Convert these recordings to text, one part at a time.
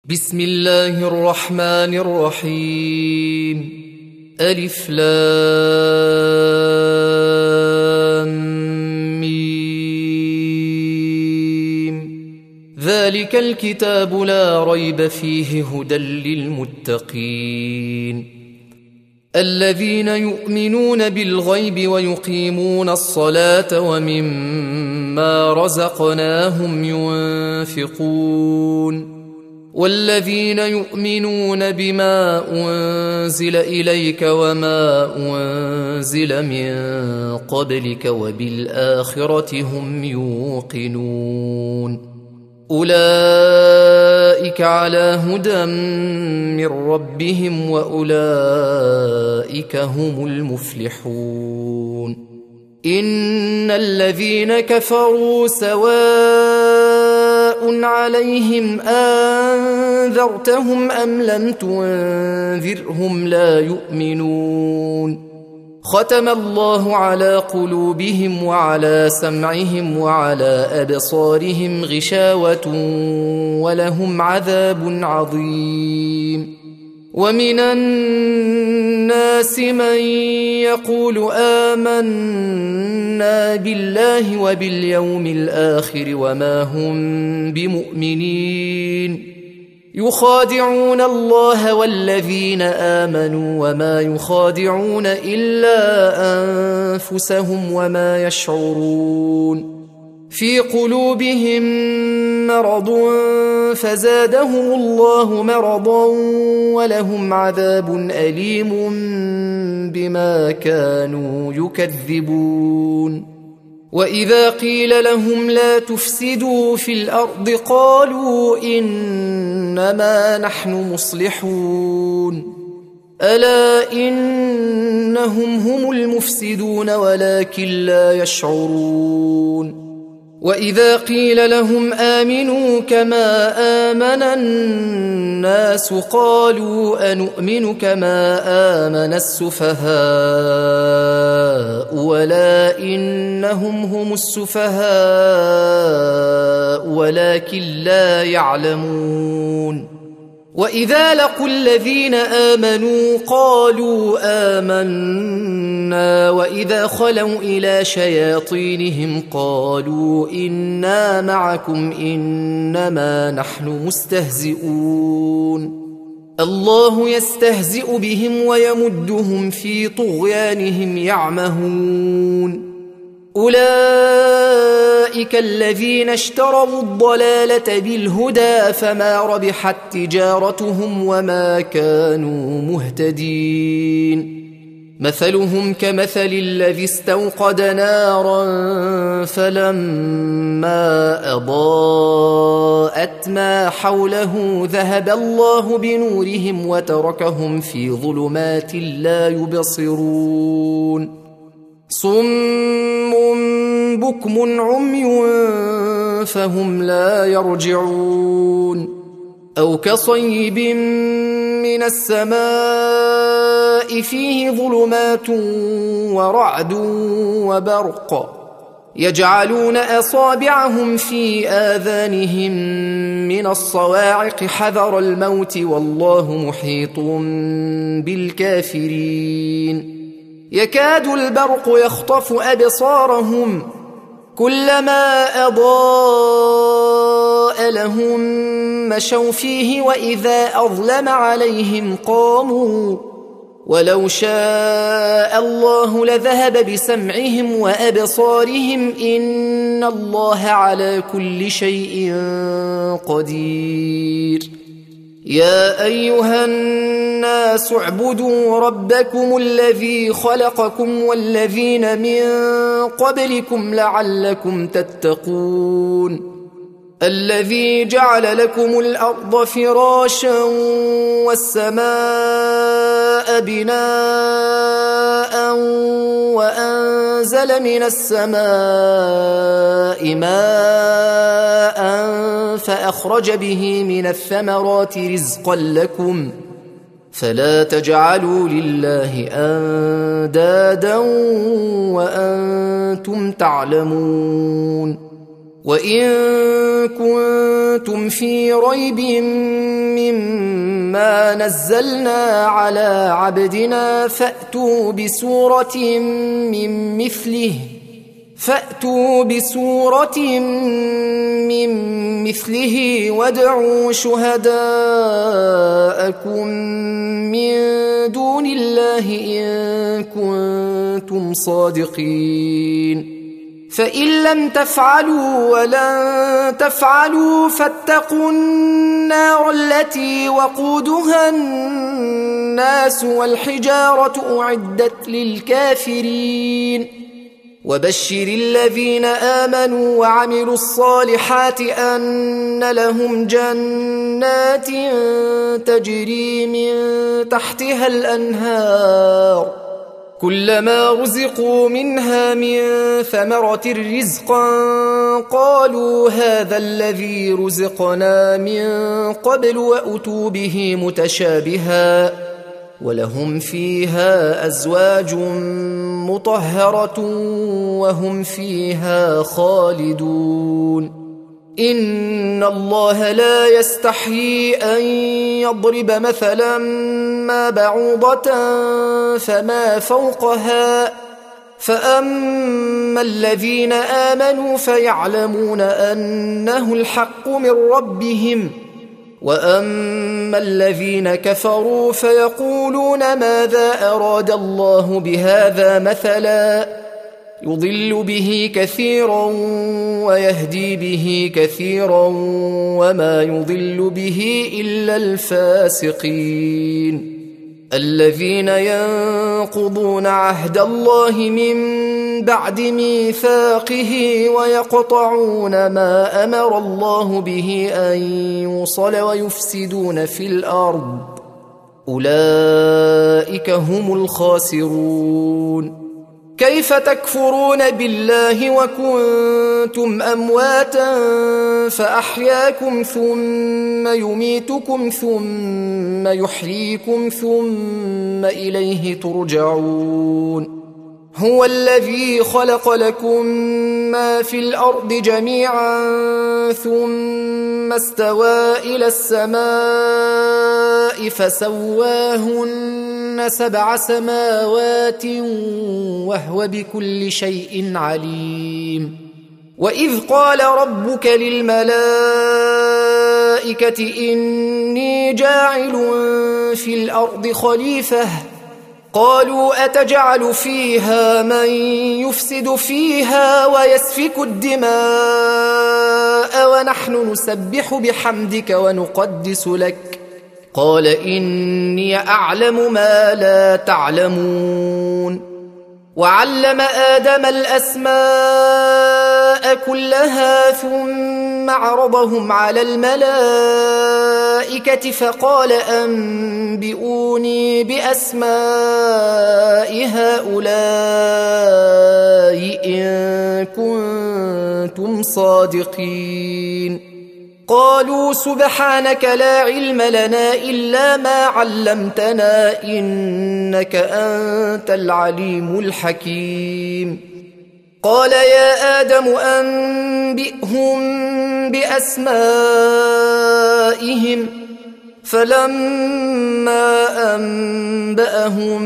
بسم الله الرحمن الرحيم. ألف لام ميم. ذلك الكتاب لا ريب فيه هدى للمتقين الذين يؤمنون بالغيب ويقيمون الصلاة ومما رزقناهم ينفقون والذين يؤمنون بما أنزل إليك وما أنزل من قبلك وبالآخرة هم يوقنون أولئك على هدى من ربهم وأولئك هم المفلحون إن الذين كفروا سواء عليهم أنذرتهم أم لم تنذرهم لا يؤمنون ختم الله على قلوبهم وعلى سمعهم وعلى أبصارهم غشاوة ولهم عذاب عظيم ومن الناس من يقول آمنا بالله وباليوم الآخر وما هم بمؤمنين يخادعون الله والذين آمنوا وما يخادعون إلا أنفسهم وما يشعرون في قلوبهم مرض فزادهم الله مرضا ولهم عذاب أليم بما كانوا يكذبون وإذا قيل لهم لا تفسدوا في الأرض قالوا إنما نحن مصلحون ألا إنهم هم المفسدون ولكن لا يشعرون وإذا قيل لهم آمنوا كما آمن الناس قالوا أنؤمن كما آمن السفهاء ولا إنهم هم السفهاء ولكن لا يعلمون وإذا لقوا الذين آمنوا قالوا آمنا وإذا خلوا إلى شياطينهم قالوا إنا معكم إنما نحن مستهزئون الله يستهزئ بهم ويمدهم في طغيانهم يعمهون أولئك الذين اشتروا الضلالة بالهدى فما ربحت تجارتهم وما كانوا مهتدين مثلهم كمثل الذي استوقد نارا فلما أضاءت ما حوله ذهب الله بنورهم وتركهم في ظلمات لا يبصرون صم بكم عمي فهم لا يرجعون أو كصيب من السماء فيه ظلمات ورعد وبرق يجعلون أصابعهم في آذانهم من الصواعق حذر الموت والله محيط بالكافرين يكاد البرق يخطف أبصارهم كلما أضاء لهم مشوا فيه وإذا أظلم عليهم قاموا ولو شاء الله لذهب بسمعهم وأبصارهم إن الله على كل شيء قدير يا أيها الناس اعبدوا ربكم الذي خلقكم والذين من قبلكم لعلكم تتقون الذي جعل لكم الأرض فراشا والسماء بناء وأنزل من السماء ماء فأخرج به من الثمرات رزقا لكم فلا تجعلوا لله أندادا وأنتم تعلمون وإن كنتم في ريب ما نزلنا على عبدنا فأتوا بسورة من مثله وادعوا شهداءكم من دون الله إن كنتم صادقين فإن لم تفعلوا ولن تفعلوا فاتقوا النار التي وقودها الناس والحجارة أعدت للكافرين وبشر الذين آمنوا وعملوا الصالحات أن لهم جنات تجري من تحتها الأنهار كلما رزقوا منها من ثمرة رزقا قالوا هذا الذي رزقنا من قبل وأتوا به متشابها ولهم فيها أزواج مطهرة وهم فيها خالدون إن الله لا يستحيي أن يضرب مثلا ما بعوضة فما فوقها فأما الذين آمنوا فيعلمون أنه الحق من ربهم وأما الذين كفروا فيقولون ماذا أراد الله بهذا مثلا يضل به كثيرا ويهدي به كثيرا وما يضل به إلا الفاسقين الذين ينقضون عهد الله من بعد ميثاقه ويقطعون ما أمر الله به أن يوصل ويفسدون في الأرض أولئك هم الخاسرون كيف تكفرون بالله وكنتم أمواتا فأحياكم ثم يميتكم ثم يحييكم ثم إليه ترجعون هو الذي خلق لكم ما في الأرض جميعا ثم استوى إلى السماء فسواهن 7 سماوات وهو بكل شيء عليم وإذ قال ربك للملائكة إني جاعل في الأرض خليفة قالوا أتجعل فيها من يفسد فيها ويسفك الدماء ونحن نسبح بحمدك ونقدس لك قال إني أعلم ما لا تعلمون وعلم آدم الأسماء كلها ثم عرضهم على الملائكة فقال أنبئوني بأسماء هؤلاء إن كنتم صادقين قالوا سبحانك لا علم لنا إلا ما علمتنا إنك أنت العليم الحكيم قال يا آدم أنبئهم بأسمائهم فلما أنبأهم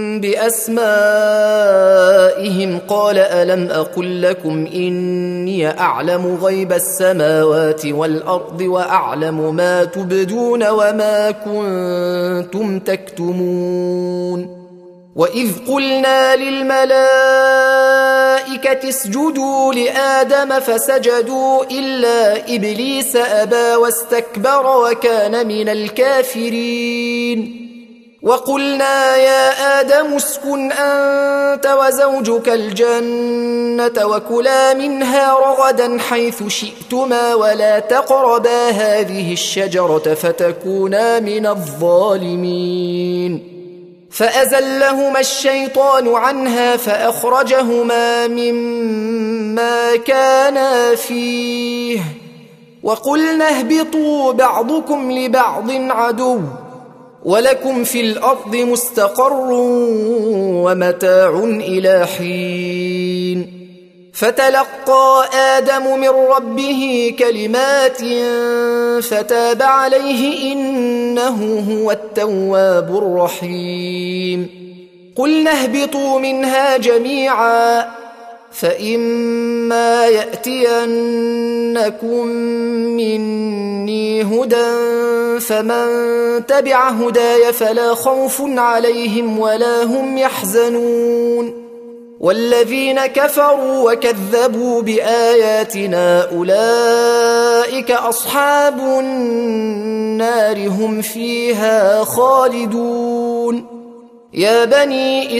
بأسمائهم قال ألم أقل لكم إني أعلم غيب السماوات والأرض وأعلم ما تبدون وما كنتم تكتمون وإذ قلنا للملائكة اسجدوا لآدم فسجدوا إلا إبليس أبى واستكبر وكان من الكافرين وقلنا يا آدم اسكن أنت وزوجك الجنة وكلا منها رغدا حيث شئتما ولا تقربا هذه الشجرة فتكونا من الظالمين فأزلهما الشيطان عنها فأخرجهما مما كانا فيه وقلنا اهبطوا بعضكم لبعض عدو ولكم في الأرض مستقر ومتاع إلى حين فتلقى آدم من ربه كلمات فتاب عليه إنه إنه هو التواب الرحيم قلنا اهبطوا منها جميعا فإما يأتينكم مني هدى فمن تبع هداي فلا خوف عليهم ولا هم يحزنون والذين كفروا وكذبوا بآياتنا أولئك أصحاب النار هم فيها خالدون يا بني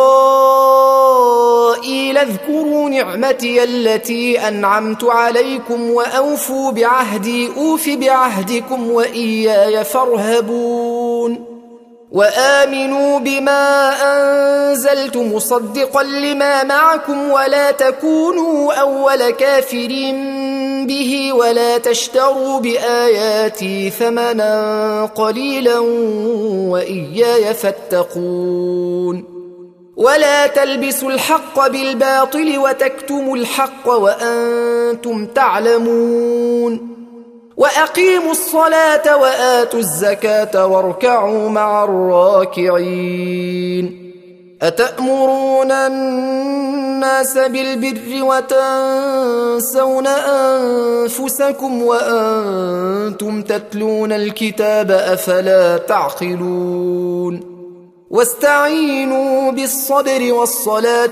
إسرائيل اذكروا نعمتي التي أنعمت عليكم وأوفوا بعهدي أوف بعهدكم وإياي فارهبون وآمنوا بما أنزلت مصدقا لما معكم ولا تكونوا أول كافر به ولا تشتروا بآياتي ثمنا قليلا وإياي فاتقون ولا تلبسوا الحق بالباطل وتكتموا الحق وأنتم تعلمون وأقيموا الصلاة وآتوا الزكاة واركعوا مع الراكعين أتأمرون الناس بالبر وتنسون أنفسكم وأنتم تتلون الكتاب أفلا تعقلون واستعينوا بالصبر والصلاة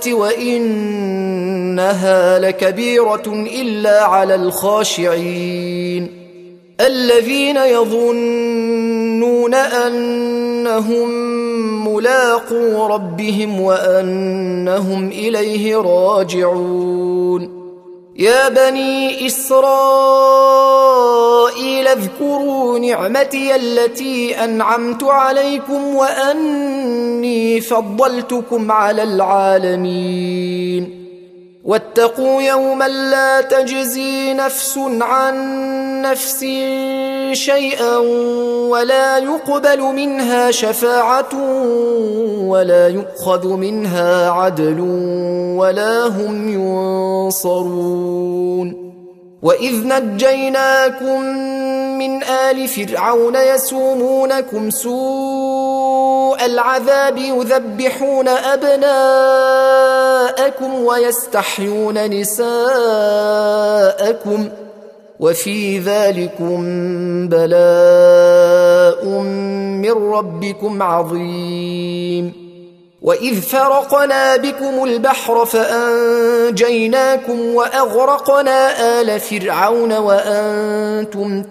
وإنها لكبيرة إلا على الخاشعين الذين يظنون أنهم ملاقو ربهم وأنهم إليه راجعون يا بني إسرائيل اذكروا نعمتي التي أنعمت عليكم وأني فضلتكم على العالمين واتقوا يوما لا تجزي نفس عن نفس شيئا ولا يقبل منها شفاعة ولا يؤخذ منها عدل ولا هم ينصرون وإذ نجيناكم من آل فرعون يسومونكم سوء العذاب يذبحون أبناءكم ويستحيون نساءكم وفي ذلكم بلاء من ربكم عظيم وإذ فرقنا بكم البحر فأنجيناكم وأغرقنا آل فرعون وأنتم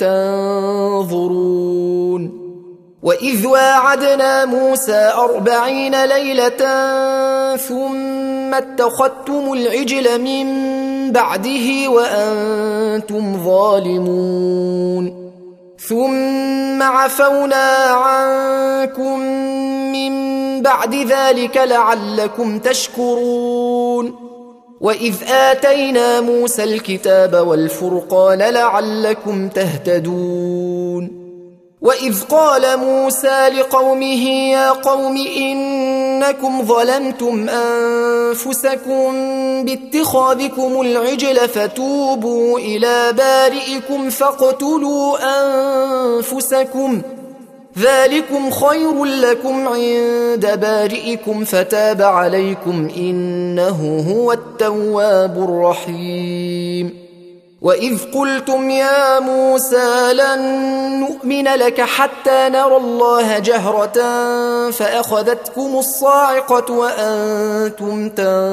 تنظرون وإذ واعدنا موسى 40 ليلة ثم اتخذتم العجل من بعده وأنتم ظالمون ثم عفونا عنكم من بعد ذلك لعلكم تشكرون وإذ آتينا موسى الكتاب والفرقان لعلكم تهتدون وإذ قال موسى لقومه يا قوم إنكم ظلمتم أنفسكم باتخاذكم العجل فتوبوا إلى بارئكم فاقتلوا أنفسكم ذلكم خير لكم عند بارئكم فتاب عليكم إنه هو التواب الرحيم وإذ قلتم يا موسى لن نؤمن لك حتى نرى الله جهرة فأخذتكم الصاعقة وأنتم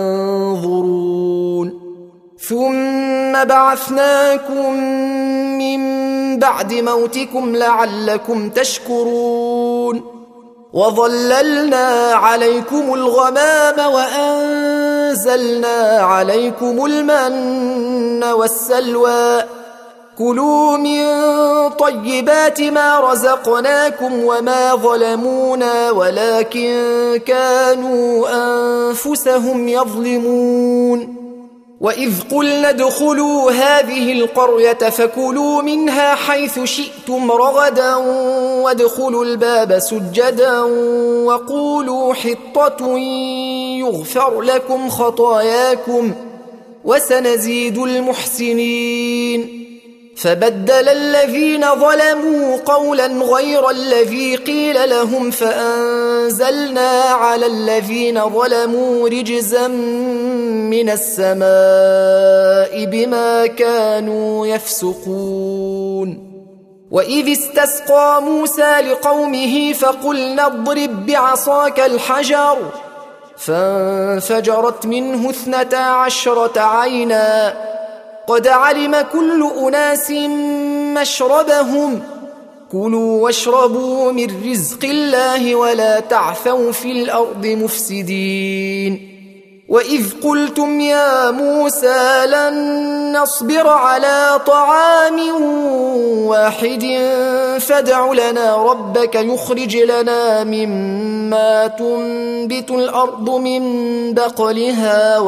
تنظرون ثم بعثناكم من بعد موتكم لعلكم تشكرون وظللنا عليكم الغمام وأنزلنا عليكم المن والسلوى كلوا من طيبات ما رزقناكم وما ظلمونا ولكن كانوا أنفسهم يظلمون وإذ قلنا ادخلوا هذه القرية فكلوا منها حيث شئتم رغدا وادخلوا الباب سجدا وقولوا حطة يغفر لكم خطاياكم وسنزيد المحسنين فبدل الذين ظلموا قولا غير الذي قيل لهم فأنزلنا على الذين ظلموا رجزا من السماء بما كانوا يفسقون. وإذ استسقى موسى لقومه فقلنا اضرب بعصاك الحجر فانفجرت منه 12 عينا قد علم كل أناس مشربهم كلوا واشربوا من رزق الله ولا تعثوا في الأرض مفسدين. وإذ قلتم يا موسى لن نصبر على طعام واحد فادع لنا ربك يخرج لنا مما تنبت الأرض من بقلها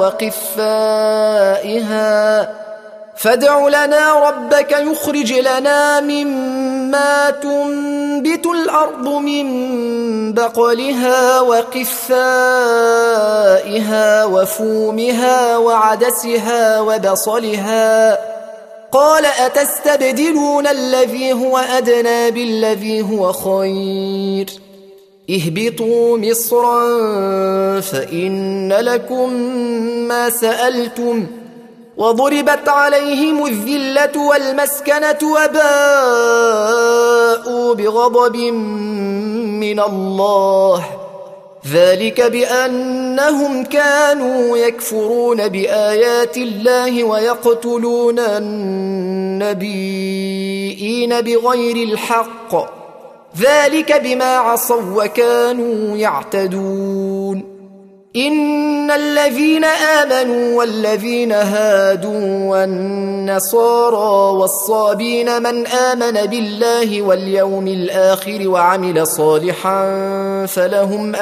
وقثائها فادع لنا ربك يخرج لنا مما تنبت الأرض من بقلها وقثائها وفومها وعدسها وبصلها قال أتستبدلون الذي هو أدنى بالذي هو خير اهبطوا مصرا فإن لكم ما سألتم وضربت عليهم الذلة والمسكنة وباءوا بغضب من الله ذلك بأنهم كانوا يكفرون بآيات الله ويقتلون النبيين بغير الحق ذلك بما عصوا وكانوا يعتدون. إن الذين آمنوا والذين هادوا والنصارى والصابين من آمن بالله واليوم الآخر وعمل صالحا فلهم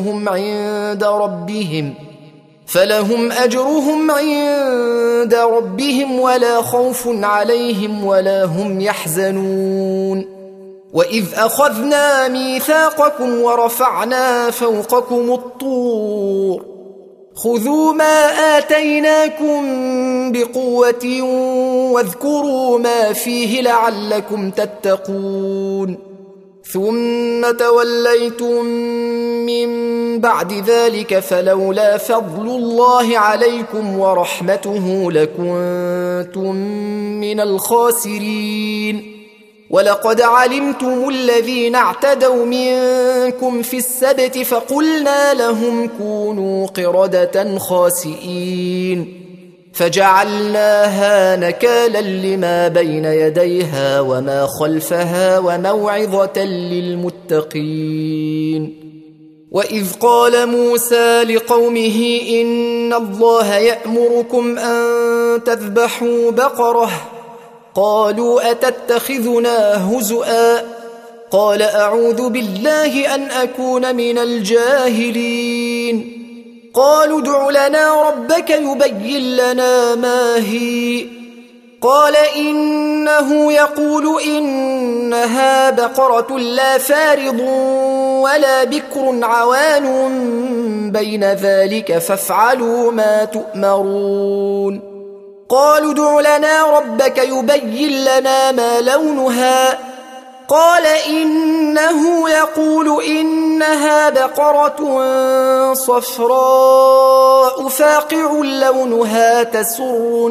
أجرهم عند ربهم ولا خوف عليهم ولا هم يحزنون. وإذ أخذنا ميثاقكم ورفعنا فوقكم الطور خذوا ما آتيناكم بقوة واذكروا ما فيه لعلكم تتقون ثم توليتم من بعد ذلك فلولا فضل الله عليكم ورحمته لكنتم من الخاسرين. ولقد علمتم الذين اعتدوا منكم في السبت فقلنا لهم كونوا قردة خاسئين فجعلناها نكالا لما بين يديها وما خلفها وموعظة للمتقين. وإذ قال موسى لقومه إن الله يأمركم أن تذبحوا بقرة قالوا أتتخذنا هزؤا قال أعوذ بالله أن أكون من الجاهلين. قالوا ادع لنا ربك يبين لنا ما هي قال إنه يقول إنها بقرة لا فارض ولا بكر عوان بين ذلك فافعلوا ما تؤمرون. قالوا ادع لنا ربك يبين لنا ما لونها قال إنه يقول إنها بقرة صفراء فاقع لونها تسر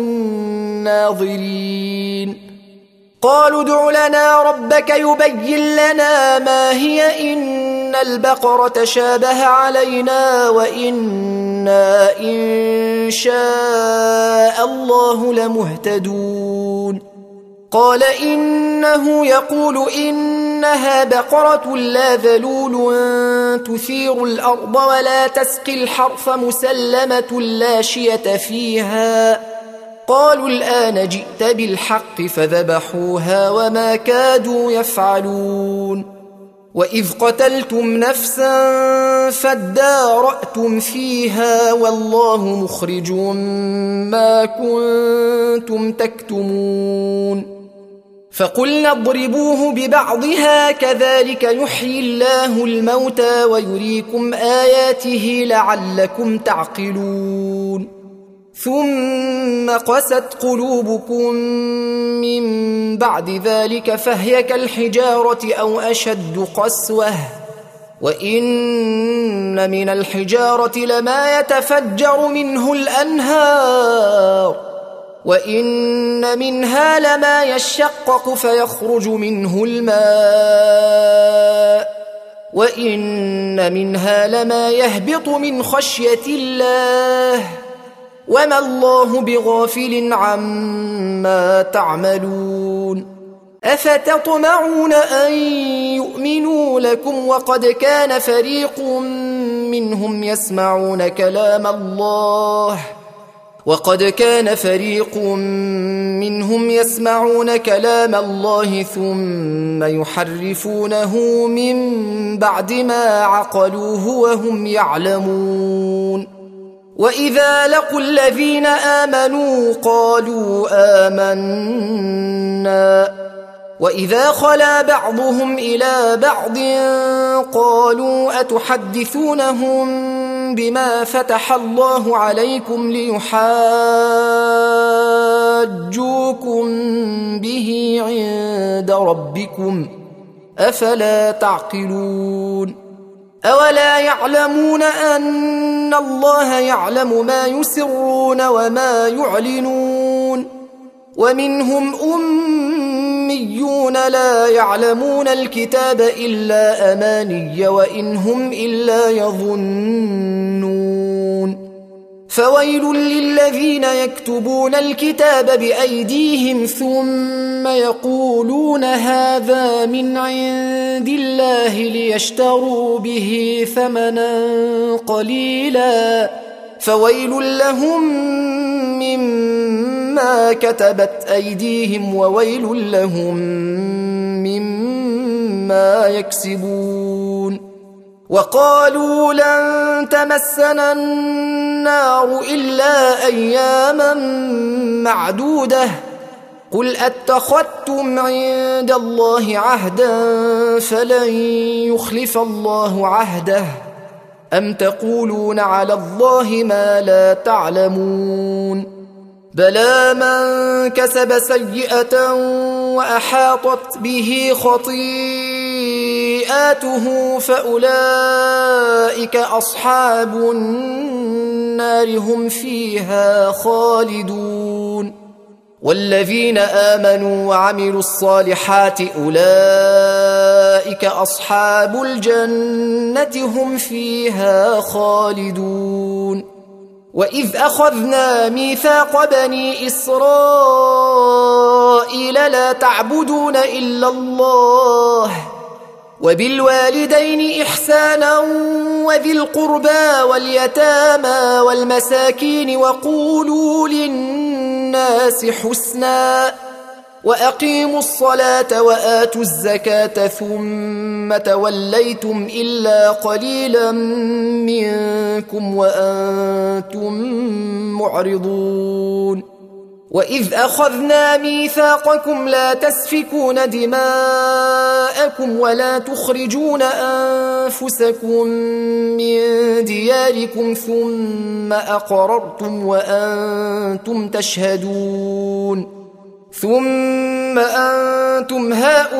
الناظرين. قالوا ادع لنا ربك يبين لنا ما هي إن البقرة شابه علينا وإنا إن شاء الله لمهتدون. قال إنه يقول إنها بقرة لا ذلول تثير الأرض ولا تسقي الحرث مسلمة لا شية فيها. قالوا الآن جئت بالحق فذبحوها وما كادوا يفعلون. وإذ قتلتم نفسا فادارأتم فيها والله مخرج ما كنتم تكتمون. فقلنا اضربوه ببعضها كذلك يحيي الله الموتى ويريكم آياته لعلكم تعقلون. ثم قست قلوبكم من بعد ذلك فهي كالحجارة أو أشد قسوة وإن من الحجارة لما يتفجر منه الأنهار وإن منها لما يشقق فيخرج منه الماء وإن منها لما يهبط من خشية الله وما الله بغافل عما تعملون أفتطمعون أن يؤمنوا لكم وقد كان فريق منهم يسمعون كلام الله ثم يحرفونه من بعد ما عقلوه وهم يعلمون وإذا لقوا الذين آمنوا قالوا آمنا وإذا خلا بعضهم إلى بعض قالوا أتحدثونهم بما فتح الله عليكم ليحاجوكم به عند ربكم أفلا تعقلون أولا يعلمون أن الله يعلم ما يسرون وما يعلنون ومنهم أميون لا يعلمون الكتاب إلا أماني وإن هم إلا يظنون فويل للذين يكتبون الكتاب بأيديهم ثم يقولون هذا من عند الله ليشتروا به ثمنا قليلا فويل لهم مما كتبت أيديهم وويل لهم مما يكسبون وقالوا لن تمسنا النار إلا أياما معدودة قل أتخذتم عند الله عهدا فلن يخلف الله عهده أم تقولون على الله ما لا تعلمون بلى من كسب سيئة وأحاطت به خطيئاته فأولئك أصحاب النار هم فيها خالدون والذين آمنوا وعملوا الصالحات أولئك أصحاب الجنة هم فيها خالدون وإذ أخذنا ميثاق بني إسرائيل لا تعبدون إلا الله وبالوالدين إحسانا وذي القربى واليتامى والمساكين وقولوا للناس حسنا وأقيموا الصلاة وآتوا الزكاة ثم توليتم إلا قليلا منكم وأنتم معرضون وإذ أخذنا ميثاقكم لا تسفكون دماءكم ولا تخرجون أنفسكم من دياركم ثم أقررتم وأنتم تشهدون ثم أنتم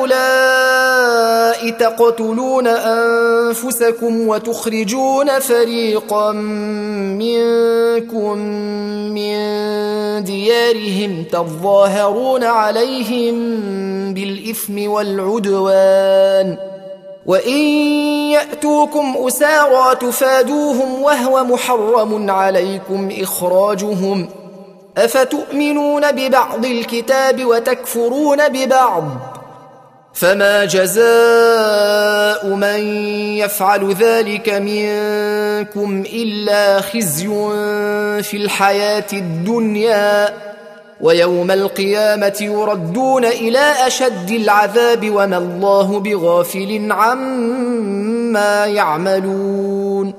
هؤلاء تقتلون أنفسكم وتخرجون فريقا منكم من ديارهم تظاهرون عليهم بالإثم والعدوان وإن يأتوكم أسارى تفادوهم وهو محرم عليكم إخراجهم أفتؤمنون ببعض الكتاب وتكفرون ببعض فما جزاء من يفعل ذلك منكم إلا خزي في الحياة الدنيا ويوم القيامة يردون إلى أشد العذاب وما الله بغافل عما يعملون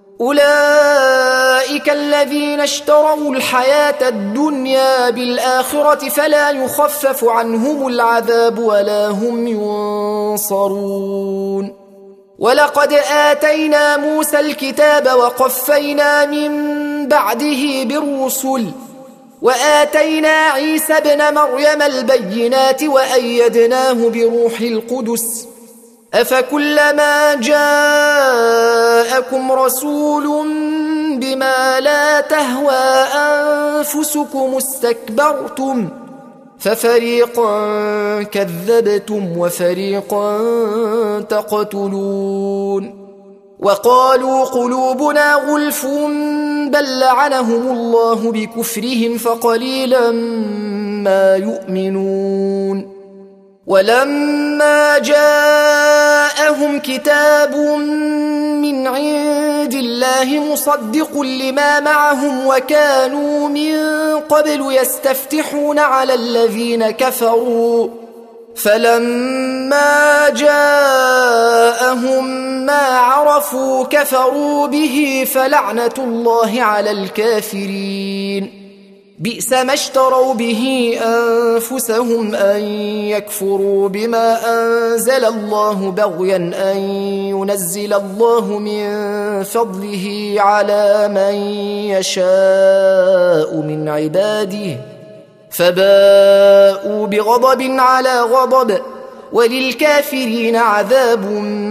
أولئك الذين اشتروا الحياة الدنيا بالآخرة فلا يخفف عنهم العذاب ولا هم ينصرون ولقد آتينا موسى الكتاب وقفينا من بعده بالرسل وآتينا عيسى ابن مريم البينات وأيدناه بروح القدس أفكلما جاءكم رسول بما لا تهوى أنفسكم استكبرتم ففريقا كذبتم وفريقا تقتلون وقالوا قلوبنا غلف بل لعنهم الله بكفرهم فقليلا ما يؤمنون ولما جاءهم كتاب من عند الله مصدق لما معهم وكانوا من قبل يستفتحون على الذين كفروا فلما جاءهم ما عرفوا كفروا به فلعنة الله على الكافرين بئس ما اشتروا به أنفسهم أن يكفروا بما أنزل الله بغيا أن ينزل الله من فضله على من يشاء من عباده فباءوا بغضب على غضب وللكافرين عذاب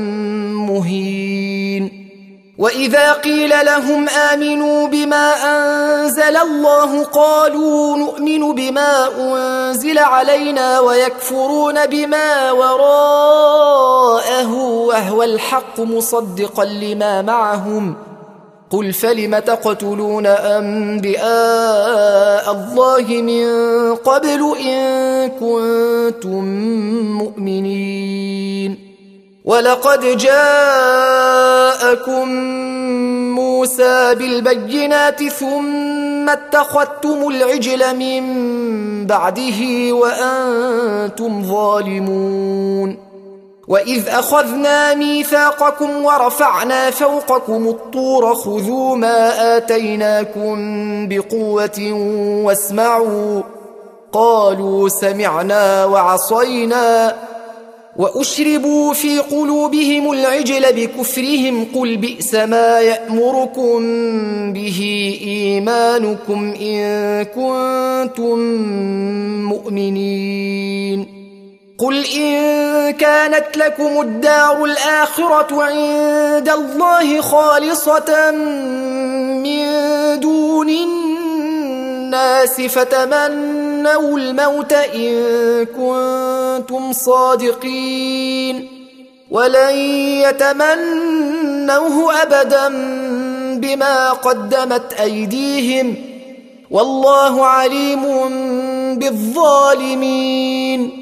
مهين وإذا قيل لهم آمنوا بما أنزل الله قالوا نؤمن بما أنزل علينا ويكفرون بما وراءه وهو الحق مصدقا لما معهم قل فلم تقتلون أنبياء الله من قبل إن كنتم مؤمنين ولقد جاءكم موسى بالبينات ثم اتخذتم العجل من بعده وأنتم ظالمون وإذ أخذنا ميثاقكم ورفعنا فوقكم الطور خذوا ما آتيناكم بقوة واسمعوا قالوا سمعنا وعصينا وأشربوا في قلوبهم العجل بكفرهم قل بئس ما يأمركم به إيمانكم إن كنتم مؤمنين قل إن كانت لكم الدار الآخرة عند الله خالصة من دون الناس فتمنوا الموت إن كنتم صادقين ولن يتمنوه أبدا بما قدمت أيديهم والله عليم بالظالمين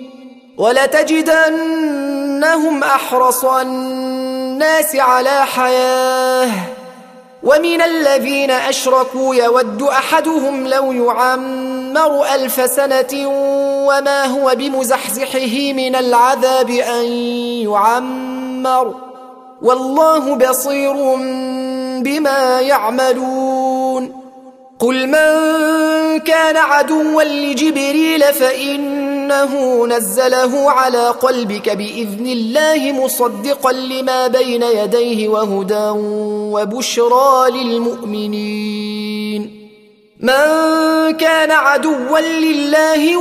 ولتجدنهم أحرص الناس على حياة ومن الذين أشركوا يود أحدهم لو يعمر 1000 سنة وما هو بمزحزحه من العذاب أن يعمر والله بصير بما يعملون قل من كان عدوا لجبريل فإنه نزله على قلبك بإذن الله مصدقا لما بين يديه وهدى وبشرى للمؤمنين من كان عدوا لله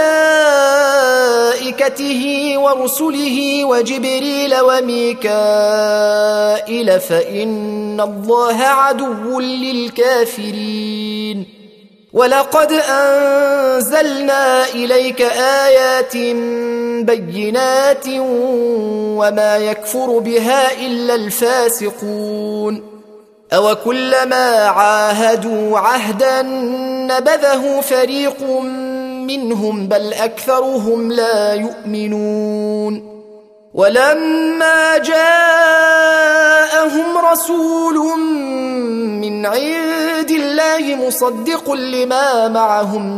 وملائكته ورسله وجبريل وميكائيل فإن الله عدو للكافرين ولقد أنزلنا إليك آيات بينات وما يكفر بها إلا الفاسقون أوكلما عاهدوا عهدا نبذه فريق منهم بل أكثرهم لا يؤمنون ولما جاءهم رسول من عند الله مصدق لما معهم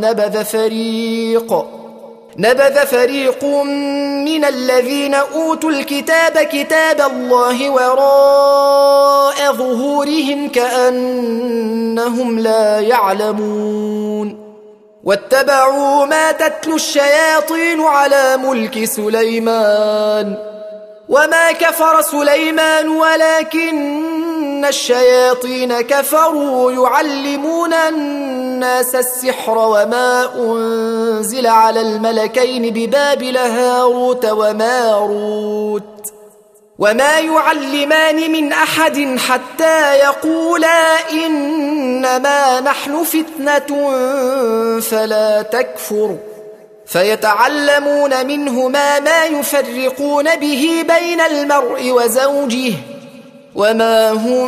نبذ فريق من الذين أوتوا الكتاب كتاب الله وراء ظهورهم كأنهم لا يعلمون واتبعوا ما تتلو الشياطين على ملك سليمان وما كفر سليمان ولكن الشياطين كفروا يعلمون الناس السحر وما أنزل على الملكين ببابل هاروت وماروت وما يعلمان من أحد حتى يقولا إنما نحن فتنة فلا تكفر فيتعلمون منهما ما يفرقون به بين المرء وزوجه وما هم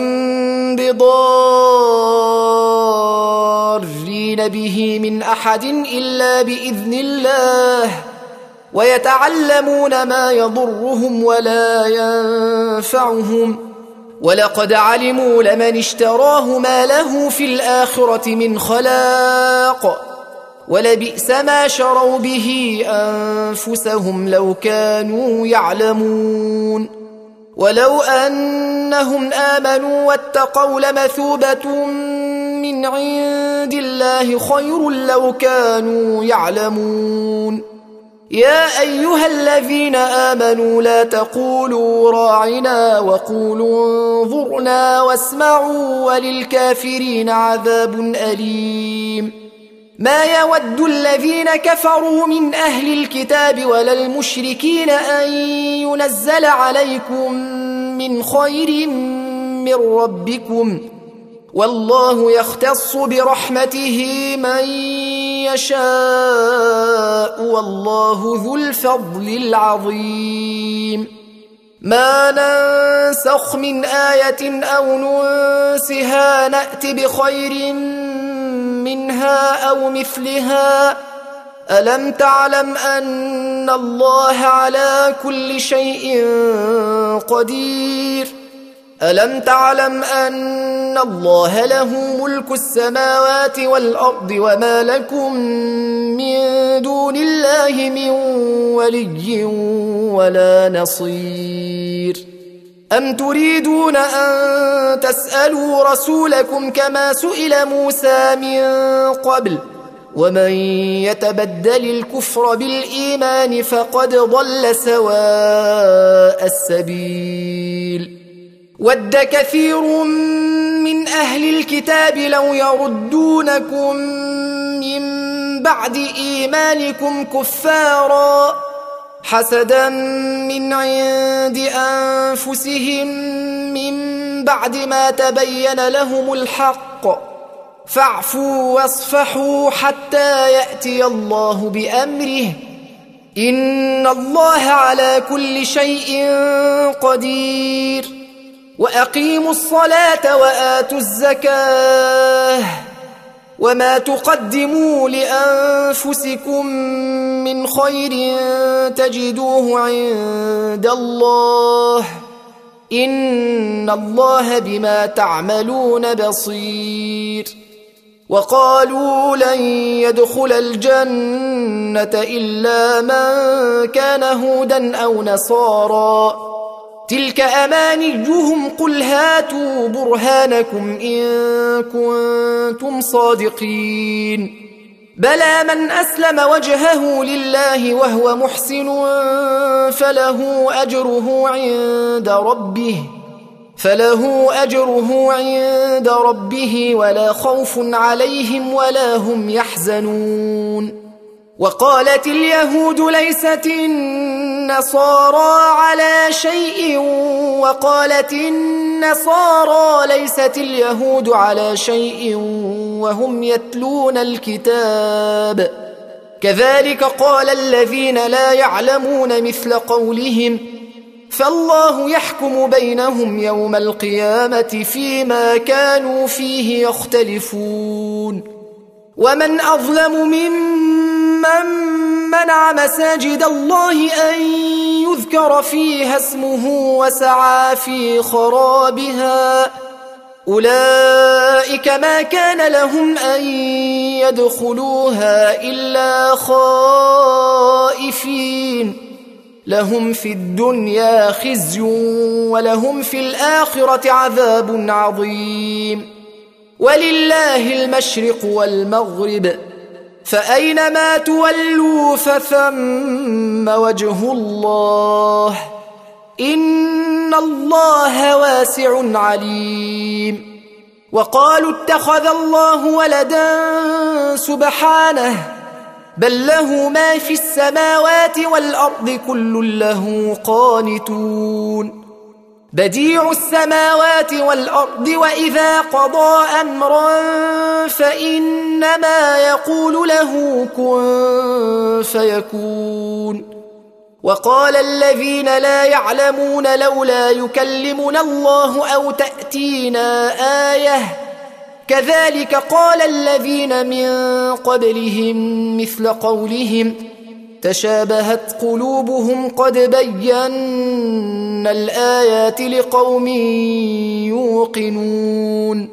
بضارين به من أحد إلا بإذن الله ويتعلمون ما يضرهم ولا ينفعهم ولقد علموا لمن اشتراه ما له في الآخرة من خلاق ولبئس ما شروا به أنفسهم لو كانوا يعلمون ولو أنهم آمنوا واتقوا لمثوبة من عند الله خير لو كانوا يعلمون يا أيها الذين آمنوا لا تقولوا راعنا وقولوا انظرنا واسمعوا وللكافرين عذاب أليم ما يود الذين كفروا من أهل الكتاب ولا المشركين أن ينزل عليكم من خير من ربكم والله يختص برحمته من يشاء والله ذو الفضل العظيم ما ننسخ من آية أو ننسها نأت بخير منها أو مثلها ألم تعلم أن الله على كل شيء قدير ألم تعلم أن الله له ملك السماوات والأرض وما لكم من دون الله من ولي ولا نصير أم تريدون أن تسألوا رسولكم كما سئل موسى من قبل ومن يتبدل الكفر بالإيمان فقد ضل سواء السبيل ود كثير من أهل الكتاب لو يردونكم من بعد إيمانكم كفارا حسدا من عند أنفسهم من بعد ما تبين لهم الحق فاعفوا واصفحوا حتى يأتي الله بأمره إن الله على كل شيء قدير وأقيموا الصلاة وآتوا الزكاة وما تقدموا لأنفسكم من خير تجدوه عند الله إن الله بما تعملون بصير وقالوا لن يدخل الجنة إلا من كان هودا أو نصارى تلك أمانيهم قل هاتوا برهانكم إن كنتم صادقين بلى من أسلم وجهه لله وهو محسن فله أجره عند ربه ولا خوف عليهم ولا هم يحزنون وقالت اليهود ليست النصارى على شيء وقالت النصارى ليست اليهود على شيء وهم يتلون الكتاب كذلك قال الذين لا يعلمون مثل قولهم فالله يحكم بينهم يوم القيامة فيما كانوا فيه يختلفون ومن أظلم ممن منع مساجد الله أن يذكر فيها اسمه وسعى في خرابها أولئك ما كان لهم أن يدخلوها إلا خائفين لهم في الدنيا خزي ولهم في الآخرة عذاب عظيم ولله المشرق والمغرب فأينما تولوا فثم وجه الله إن الله واسع عليم. وقالوا اتخذ الله ولدا سبحانه بل له ما في السماوات والأرض كل له قانتون بديع السماوات والأرض وإذا قضى أمرا فإنما يقول له كن فيكون. وقال الذين لا يعلمون لولا يكلمنا الله أو تأتينا آية كذلك قال الذين من قبلهم مثل قولهم تشابهت قلوبهم قد بينا الآيات لقوم يوقنون.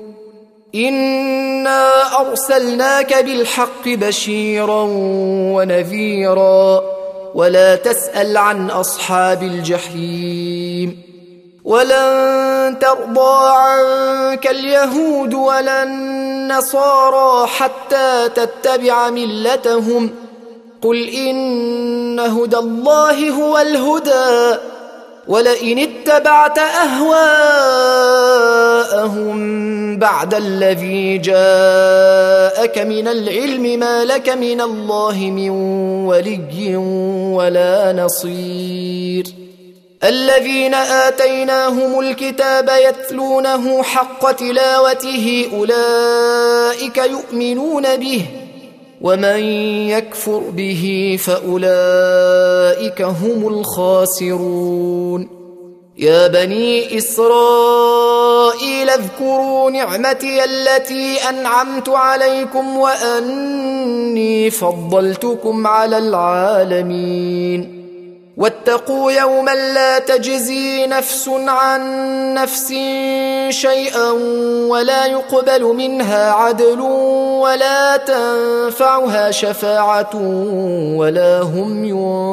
إنا أرسلناك بالحق بشيرا ونذيرا ولا تسأل عن أصحاب الجحيم. ولن ترضى عنك اليهود ولا النصارى حتى تتبع ملتهم قل إن هدى الله هو الهدى ولئن اتبعت أهواءهم بعد الذي جاءك من العلم ما لك من الله من ولي ولا نصير. الذين آتيناهم الكتاب يتلونه حق تلاوته أولئك يؤمنون به ومن يكفر به فأولئك هم الخاسرون. يا بني إسرائيل اذكروا نعمتي التي أنعمت عليكم وأني فضلتكم على العالمين. واتقوا يوما لا تجزي نفس عن نفس شيئا ولا يقبل منها عدل ولا تنفعها شفاعة ولا هم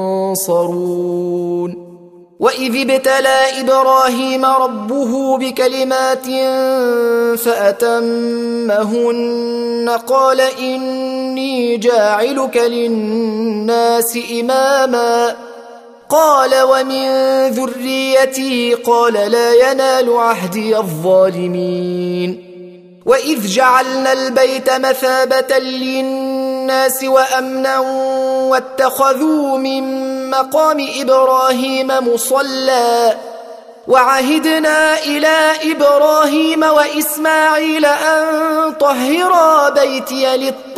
ينصرون. وإذ ابتلى إبراهيم ربه بكلمات فأتمهن قال إني جاعلك للناس إماما قال ومن ذريتي قال لا ينال عهدي الظالمين. وإذ جعلنا البيت مثابة للناس وأمنا واتخذوا من مقام إبراهيم مصلى وعهدنا إلى إبراهيم وإسماعيل أن طهرا بيتي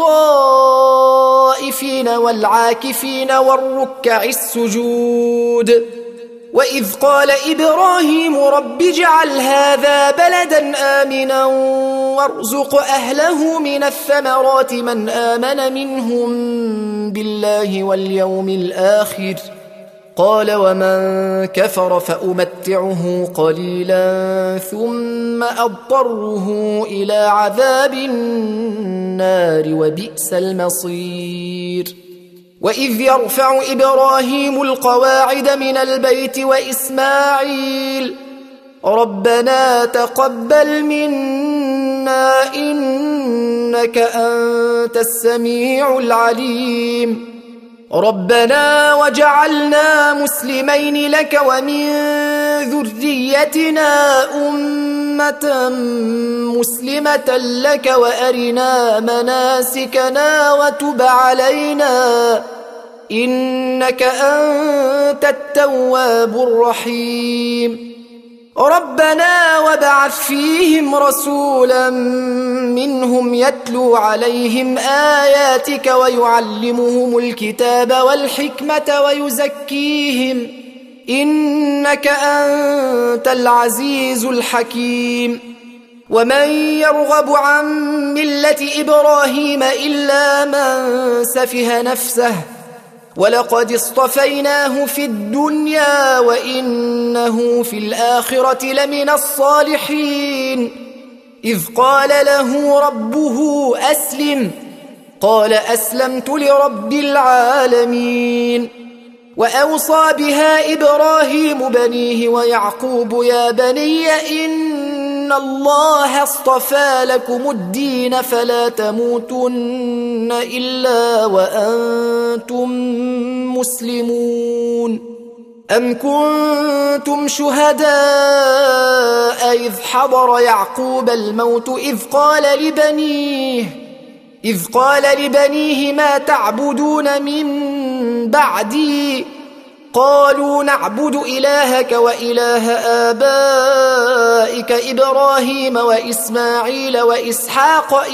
للطائفين والعاكفين والركع السجود. وإذ قال إبراهيم رب اجعل هذا بلدا آمنا وارزق أهله من الثمرات من آمن منهم بالله واليوم الآخر قال ومن كفر فأمتعه قليلا ثم أضطره إلى عذاب النار وبئس المصير. وإذ يرفع إبراهيم القواعد من البيت وإسماعيل ربنا تقبل منا إنك أنت السميع العليم ربنا وجعلنا مسلمين لك ومن ذريتنا أمة مسلمة لك وأرنا مناسكنا وتب علينا إنك أنت التواب الرحيم. ربنا وابعث فيهم رسولا منهم يتلو عليهم آياتك ويعلمهم الكتاب والحكمة ويزكيهم إنك أنت العزيز الحكيم. ومن يرغب عن ملة إبراهيم إلا من سفه نفسه ولقد اصطفيناه في الدنيا وإنه في الآخرة لمن الصالحين. إذ قال له ربه أسلم قال أسلمت لرب العالمين. وأوصى بها إبراهيم بنيه ويعقوب يا بني إن الله اصطفى لكم الدين فلا تموتن إلا وأنتم مسلمون. أم كنتم شهداء إذ حضر يعقوب الموت إذ قال لبنيه ما تعبدون من بعدي قالوا نعبد إلهك وإله آبائك إبراهيم وإسماعيل وإسحاق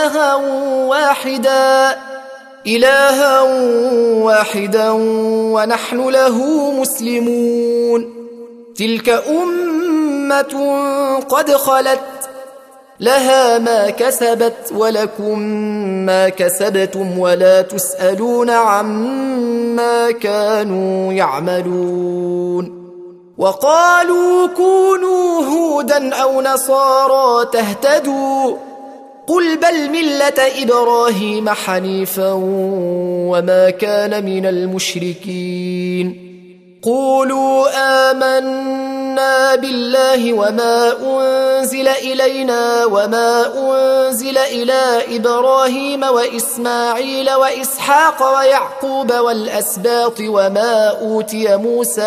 إلها واحدا ونحن له مسلمون تلك أمة قد خلت لها ما كسبت ولكم ما كسبتم ولا تسألون عما كانوا يعملون وقالوا كونوا هودا أو نصارى تهتدوا قل بل ملة إبراهيم حنيفا وما كان من المشركين قولوا آمنا بالله وما أنزل إلينا وما أنزل إلى إبراهيم وإسماعيل وإسحاق ويعقوب والأسباط وما أوتي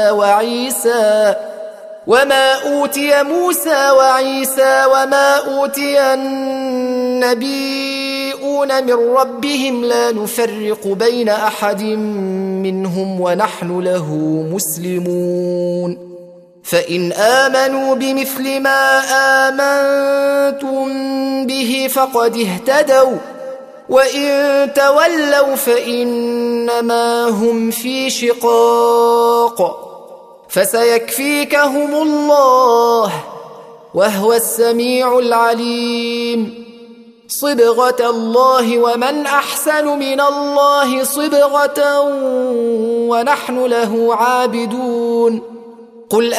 موسى وعيسى وما أوتي النبيون من ربهم لا نفرق بين أحد منهم ونحن له مسلمون فإن آمنوا بمثل ما آمنتم به فقد اهتدوا وإن تولوا فإنما هم في شقاق فسيكفيكهم الله وهو السميع العليم صبغة الله ومن أحسن من الله صبغة ونحن له عابدون قل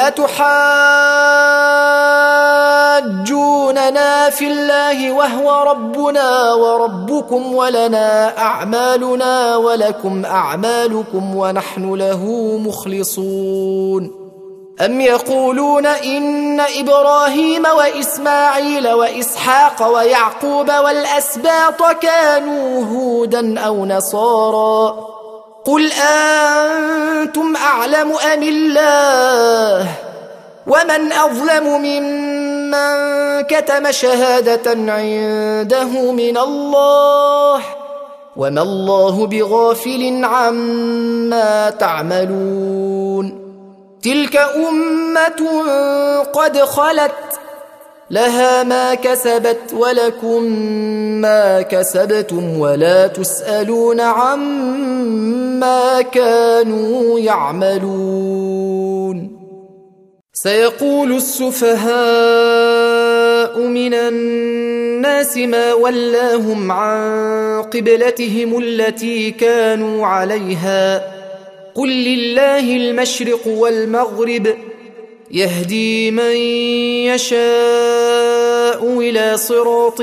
أتحاجوننا في الله وهو ربنا وربكم ولنا أعمالنا ولكم أعمالكم ونحن له مخلصون أم يقولون إن إبراهيم وإسماعيل وإسحاق ويعقوب والأسباط كانوا هودا أو نصارى قل أنتم أعلم أم الله ومن أظلم ممن كتم شهادة عنده من الله وما الله بغافل عما تعملون تلك أمة قد خلت لها ما كسبت ولكم ما كسبتم ولا تسألون عما كانوا يعملون سيقول السفهاء من الناس ما ولاهم عن قبلتهم التي كانوا عليها قل لله المشرق والمغرب يهدي من يشاء إلى صراط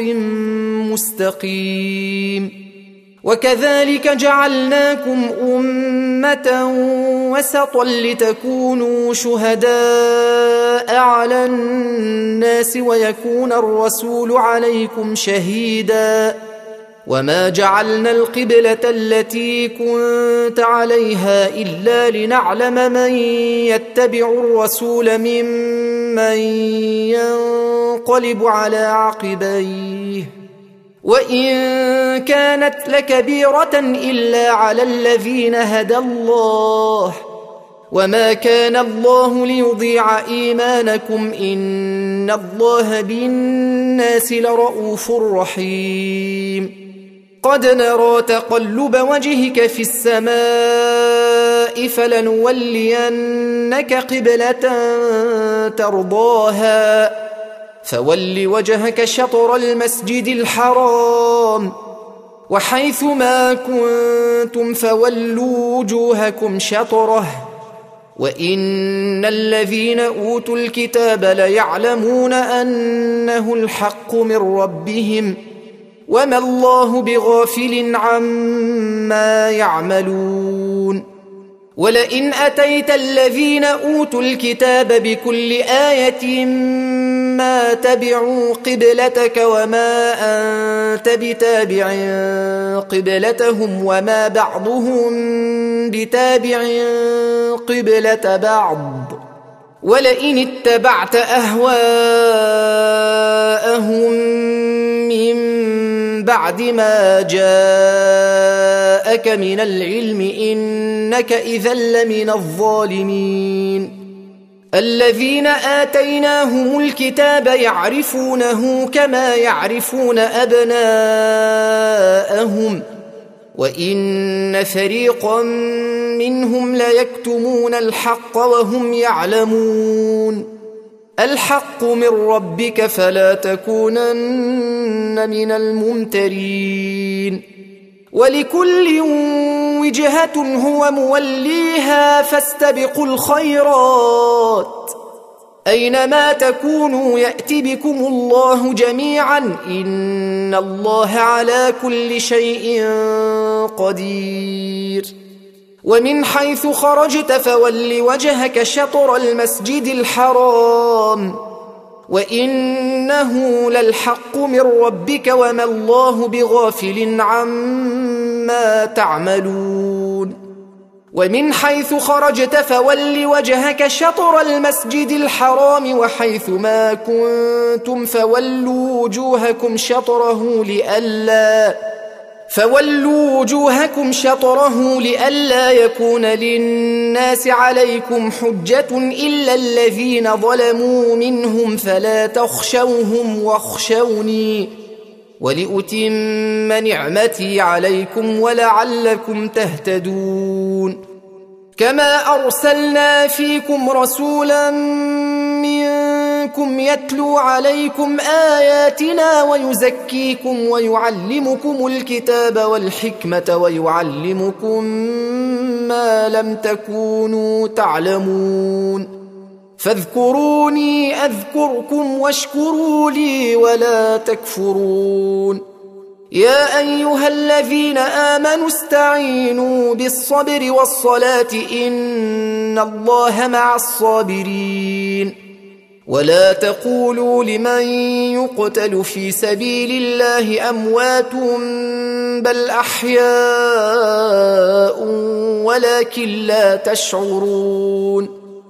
مستقيم وكذلك جعلناكم أمة وسطا لتكونوا شهداء على الناس ويكون الرسول عليكم شهيدا وما جعلنا القبلة التي كنت عليها إلا لنعلم من يتبع الرسول ممن ينقلب على عقبيه وإن كانت لكبيرة إلا على الذين هدى الله وما كان الله ليضيع إيمانكم إن الله بالناس لرؤوف رحيم قد نرى تقلب وجهك في السماء فلنولينك قبلة ترضاها فول وجهك شطر المسجد الحرام وحيث ما كنتم فولوا وجوهكم شطره وإن الذين أوتوا الكتاب ليعلمون أنه الحق من ربهم وما الله بغافل عما يعملون ولئن أتيت الذين أوتوا الكتاب بكل آية ما تبعوا قبلتك وما أنت بتابع قبلتهم وما بعضهم بتابع قبلة بعض ولئن اتبعت أهواءهم من بعد ما جاءك من العلم إنك إذا لمن الظالمين الذين آتيناهم الكتاب يعرفونه كما يعرفون أبناءهم وإن فريقا منهم ليكتمون الحق وهم يعلمون الحق من ربك فلا تكونن من الممترين ولكل وجهة هو موليها فاستبقوا الخيرات أينما تكونوا يأت بكم الله جميعا إن الله على كل شيء قدير ومن حيث خرجت فول وجهك شطر المسجد الحرام وإنه للحق من ربك وما الله بغافل عما تعملون ومن حيث خرجت فول وجهك شطر المسجد الحرام وحيث ما كنتم فولوا وجوهكم شطره لئلا يكون للناس عليكم حجة إلا الذين ظلموا منهم فلا تخشوهم واخشوني ولأتم نعمتي عليكم ولعلكم تهتدون كما أرسلنا فيكم رسولا منكم يتلو عليكم آياتنا ويزكيكم ويعلمكم الكتاب والحكمة ويعلمكم ما لم تكونوا تعلمون فاذكروني أذكركم واشكروا لي ولا تكفرون يا أيها الذين آمنوا استعينوا بالصبر والصلاة إن الله مع الصابرين ولا تقولوا لمن يقتل في سبيل الله أموات بل أحياء ولكن لا تشعرون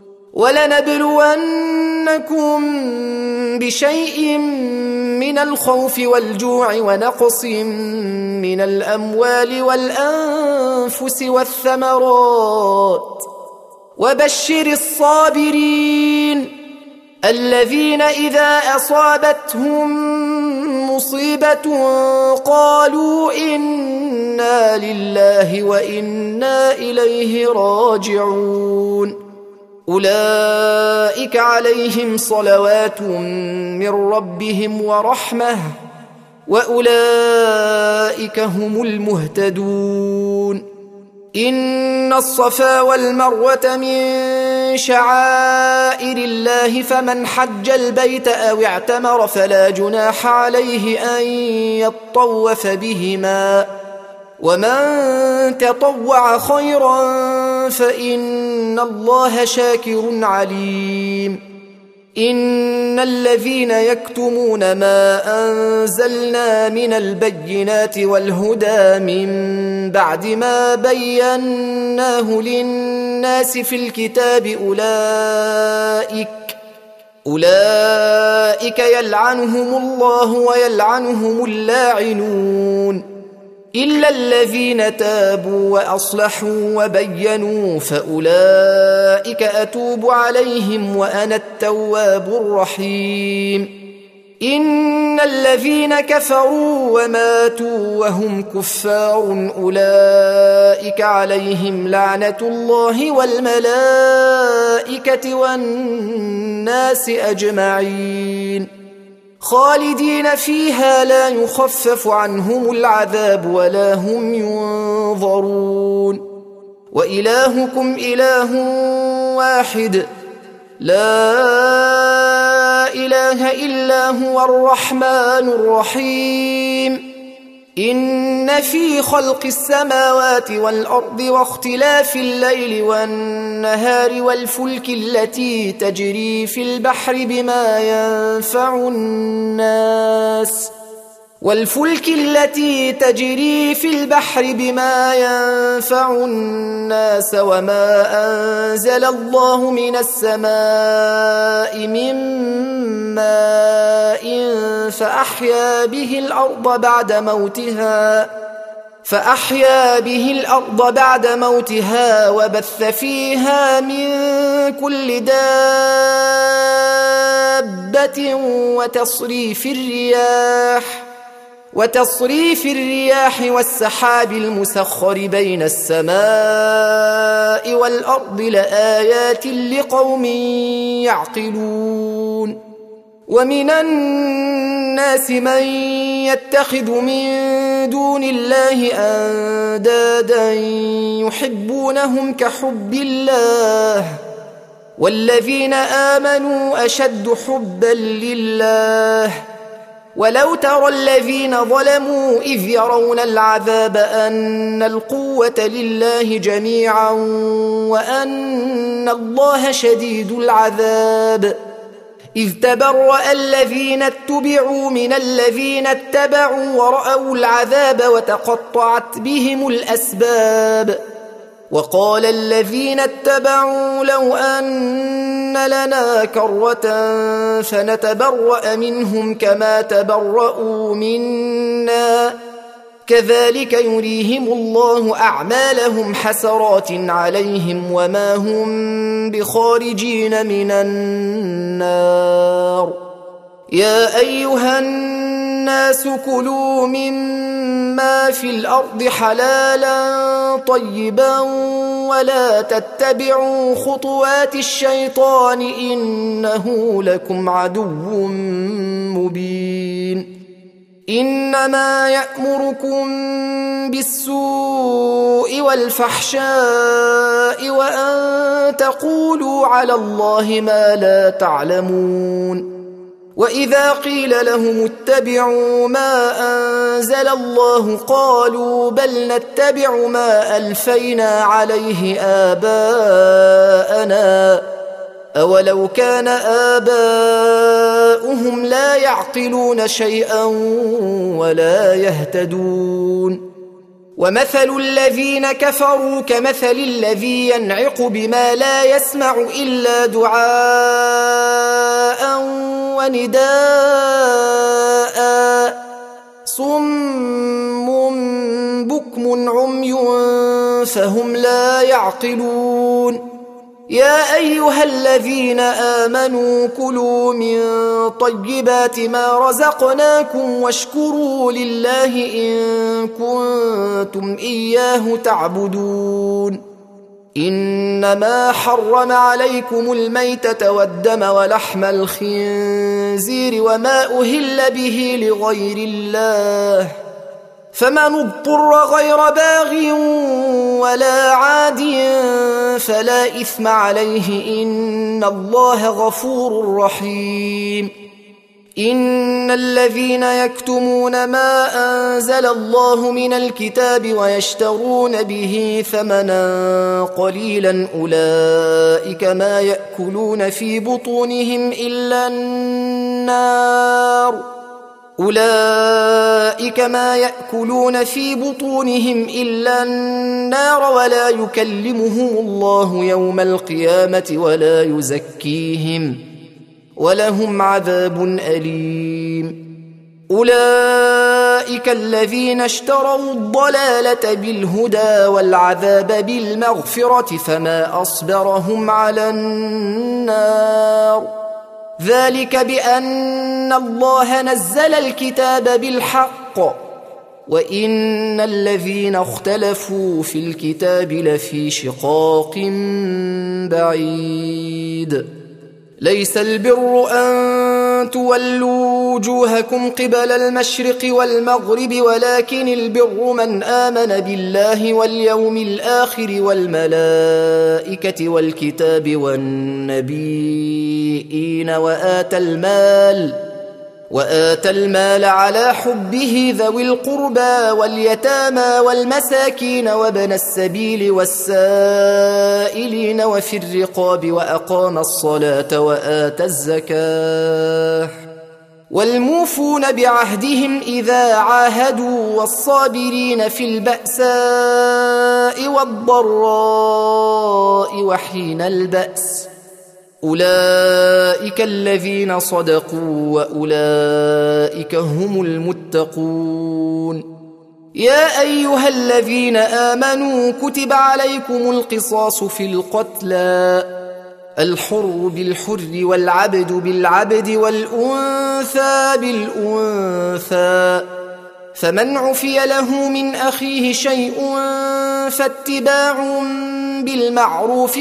ولنبلونكم بشيء من الخوف والجوع ونقص من الأموال والأنفس والثمرات وبشر الصابرين الذين إذا أصابتهم مصيبة قالوا إنا لله وإنا إليه راجعون أولئك عليهم صلوات من ربهم ورحمة وأولئك هم المهتدون إن الصفا والمروة من شعائر الله فمن حج البيت أو اعتمر فلا جناح عليه أن يطوف بهما ومن تطوع خيرا فإن الله شاكر عليم إن الذين يكتمون ما أنزلنا من البينات والهدى من بعد ما بيناه للناس في الكتاب أولئك يلعنهم الله ويلعنهم اللاعنون إلا الذين تابوا وأصلحوا وبينوا فأولئك أتوب عليهم وأنا التواب الرحيم إن الذين كفروا وماتوا وهم كفار أولئك عليهم لعنة الله والملائكة والناس أجمعين خالدين فيها لا يخفف عنهم العذاب ولا هم ينظرون وإلهكم إله واحد لا إله إلا هو الرحمن الرحيم إن في خلق السماوات والأرض واختلاف الليل والنهار والفلك التي تجري في البحر بما ينفع الناس وما أنزل الله من السماء من ماء فأحيا به الأرض بعد موتها وبث فيها من كل دابة وتصريف الرياح والسحاب المسخر بين السماء والأرض لآيات لقوم يعقلون ومن الناس من يتخذ من دون الله أندادا يحبونهم كحب الله والذين آمنوا أشد حبا لله ولو ترى الذين ظلموا إذ يرون العذاب أن القوة لله جميعا وأن الله شديد العذاب إذ تبرأ الذين اتبعوا من الذين اتبعوا ورأوا العذاب وتقطعت بهم الأسباب وقال الذين اتبعوا لو أن لنا كرة فنتبرأ منهم كما تبرأوا منا كذلك يريهم الله أعمالهم حسرات عليهم وما هم بخارجين من النار يا أيها الناس كلوا مما في الأرض حلالا طيبا ولا تتبعوا خطوات الشيطان إنه لكم عدو مبين إنما يأمركم بالسوء والفحشاء وأن تقولوا على الله ما لا تعلمون وإذا قيل لهم اتبعوا ما أنزل الله قالوا بل نتبع ما ألفينا عليه آباءنا أولو كان آباؤهم لا يعقلون شيئا ولا يهتدون ومثل الذين كفروا كمثل الذي ينعق بما لا يسمع إلا دعاء ونداء صم بكم عمي فهم لا يعقلون يا أيها الذين آمنوا كلوا من طيبات ما رزقناكم واشكروا لله إن كنتم إياه تعبدون إنما حرم عليكم الميتة والدم ولحم الخنزير وما أهل به لغير الله فمن اضطر غير باغ ولا عاد فلا إثم عليه إن الله غفور رحيم إن الذين يكتمون ما أنزل الله من الكتاب ويشترون به ثمنا قليلا أولئك ما يأكلون في بطونهم إلا النار ولا يكلمهم الله يوم القيامة ولا يزكيهم ولهم عذاب أليم أولئك الذين اشتروا الضلالة بالهدى والعذاب بالمغفرة فما أصبرهم على النار ذلك بأن الله نزل الكتاب بالحق وإن الذين اختلفوا في الكتاب لفي شقاق بعيد ليس البر أن تولوا وجوهكم قبل المشرق والمغرب ولكن البر من آمن بالله واليوم الآخر والملائكة والكتاب والنبيين وآتى المال على حبه ذوي القربى واليتامى والمساكين وابن السبيل والسائلين وفي الرقاب وأقام الصلاة وآتى الزكاة والموفون بعهدهم إذا عاهدوا والصابرين في البأساء والضراء وحين البأس أولئك الذين صدقوا وأولئك هم المتقون. يا أيها الذين آمنوا كتب عليكم القصاص في القتلى الحر بالحر والعبد بالعبد والأنثى بالأنثى فمن عفي له من أخيه شيء فاتباع بالمعروف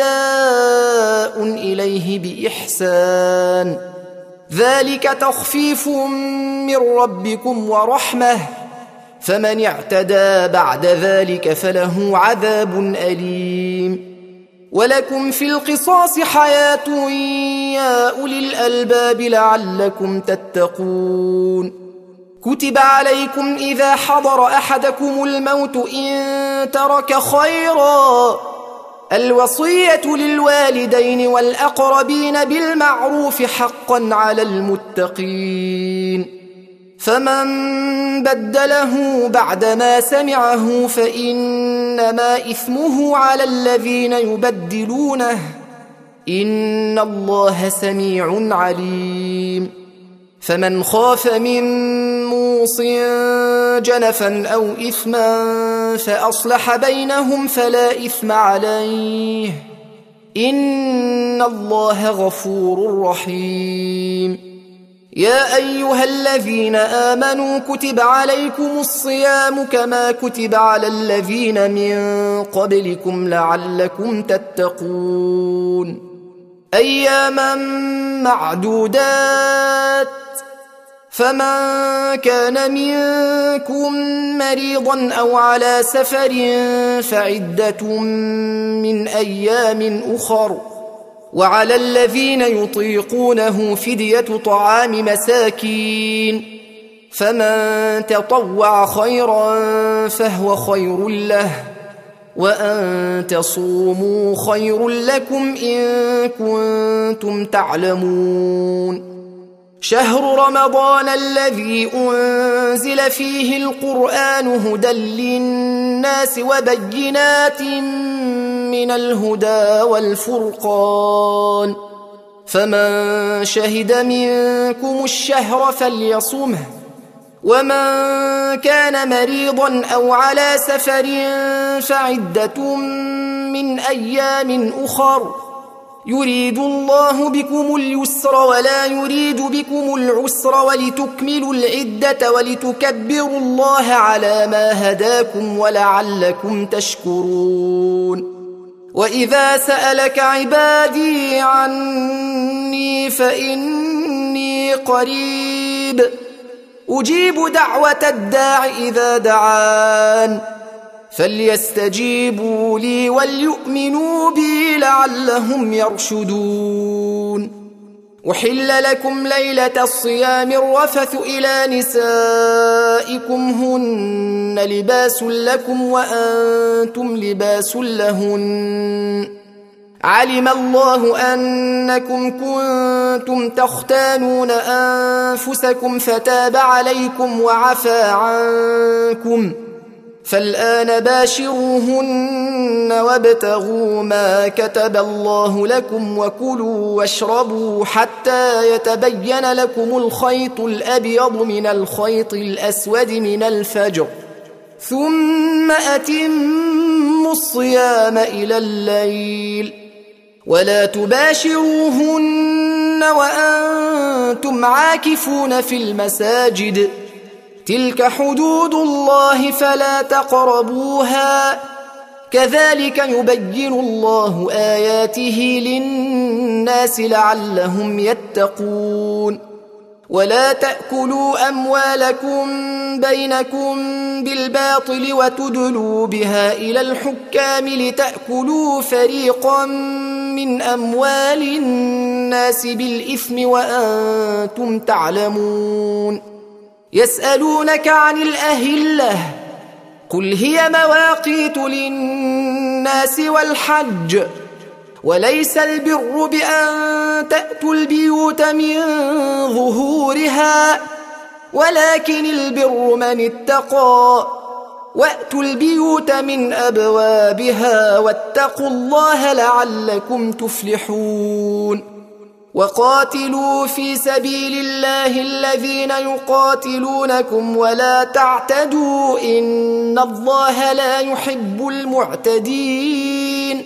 وأداء إليه بإحسان ذلك تخفيف من ربكم ورحمة فمن اعتدى بعد ذلك فله عذاب أليم. ولكم في القصاص حياة يا أولي الألباب لعلكم تتقون. كتب عليكم إذا حضر أحدكم الموت إن ترك خيرا الوصية للوالدين والأقربين بالمعروف حقا على المتقين فمن بدله بعدما سمعه فإنما إثمه على الذين يبدلونه إن الله سميع عليم. فمن خاف من موص جنفا أو إثما فأصلح بينهم فلا إثم عليه إن الله غفور رحيم. يا أيها الذين آمنوا كتب عليكم الصيام كما كتب على الذين من قبلكم لعلكم تتقون أياما معدودات فمن كان منكم مريضا أو على سفر فعدة من أيام أخر وعلى الذين يطيقونه فدية طعام مساكين فمن تطوع خيرا فهو خير له وأن تصوموا خير لكم إن كنتم تعلمون. شهر رمضان الذي أنزل فيه القرآن هدى للناس وبينات من الهدى والفرقان فمن شهد منكم الشهر فليصمه ومن كان مريضا أو على سفر فعدة من أيام أخر يريد الله بكم اليسر ولا يريد بكم العسر ولتكملوا العدة ولتكبروا الله على ما هداكم ولعلكم تشكرون. وإذا سألك عبادي عني فإني قريب أجيب دعوة الداع إذا دعان فليستجيبوا لي وليؤمنوا بي لعلهم يرشدون. أحل لكم ليلة الصيام الرفث إلى نسائكم هن لباس لكم وأنتم لباس لهن علم الله أنكم كنتم تختانون أنفسكم فتاب عليكم وعفى عنكم فالآن باشروهن وابتغوا ما كتب الله لكم وكلوا واشربوا حتى يتبين لكم الخيط الأبيض من الخيط الأسود من الفجر ثم أتموا الصيام إلى الليل ولا تباشروهن وأنتم عاكفون في المساجد تلك حدود الله فلا تقربوها كذلك يبين الله آياته للناس لعلهم يتقون. ولا تأكلوا أموالكم بينكم بالباطل وتدلوا بها إلى الحكام لتأكلوا فريقا من أموال الناس بالإثم وأنتم تعلمون. يسألونك عن الأهلة قل هي مواقيت للناس والحج وليس البر بأن تأتوا البيوت من ظهورها ولكن البر من اتقى وأتوا البيوت من أبوابها واتقوا الله لعلكم تفلحون. وقاتلوا في سبيل الله الذين يقاتلونكم ولا تعتدوا إن الله لا يحب المعتدين.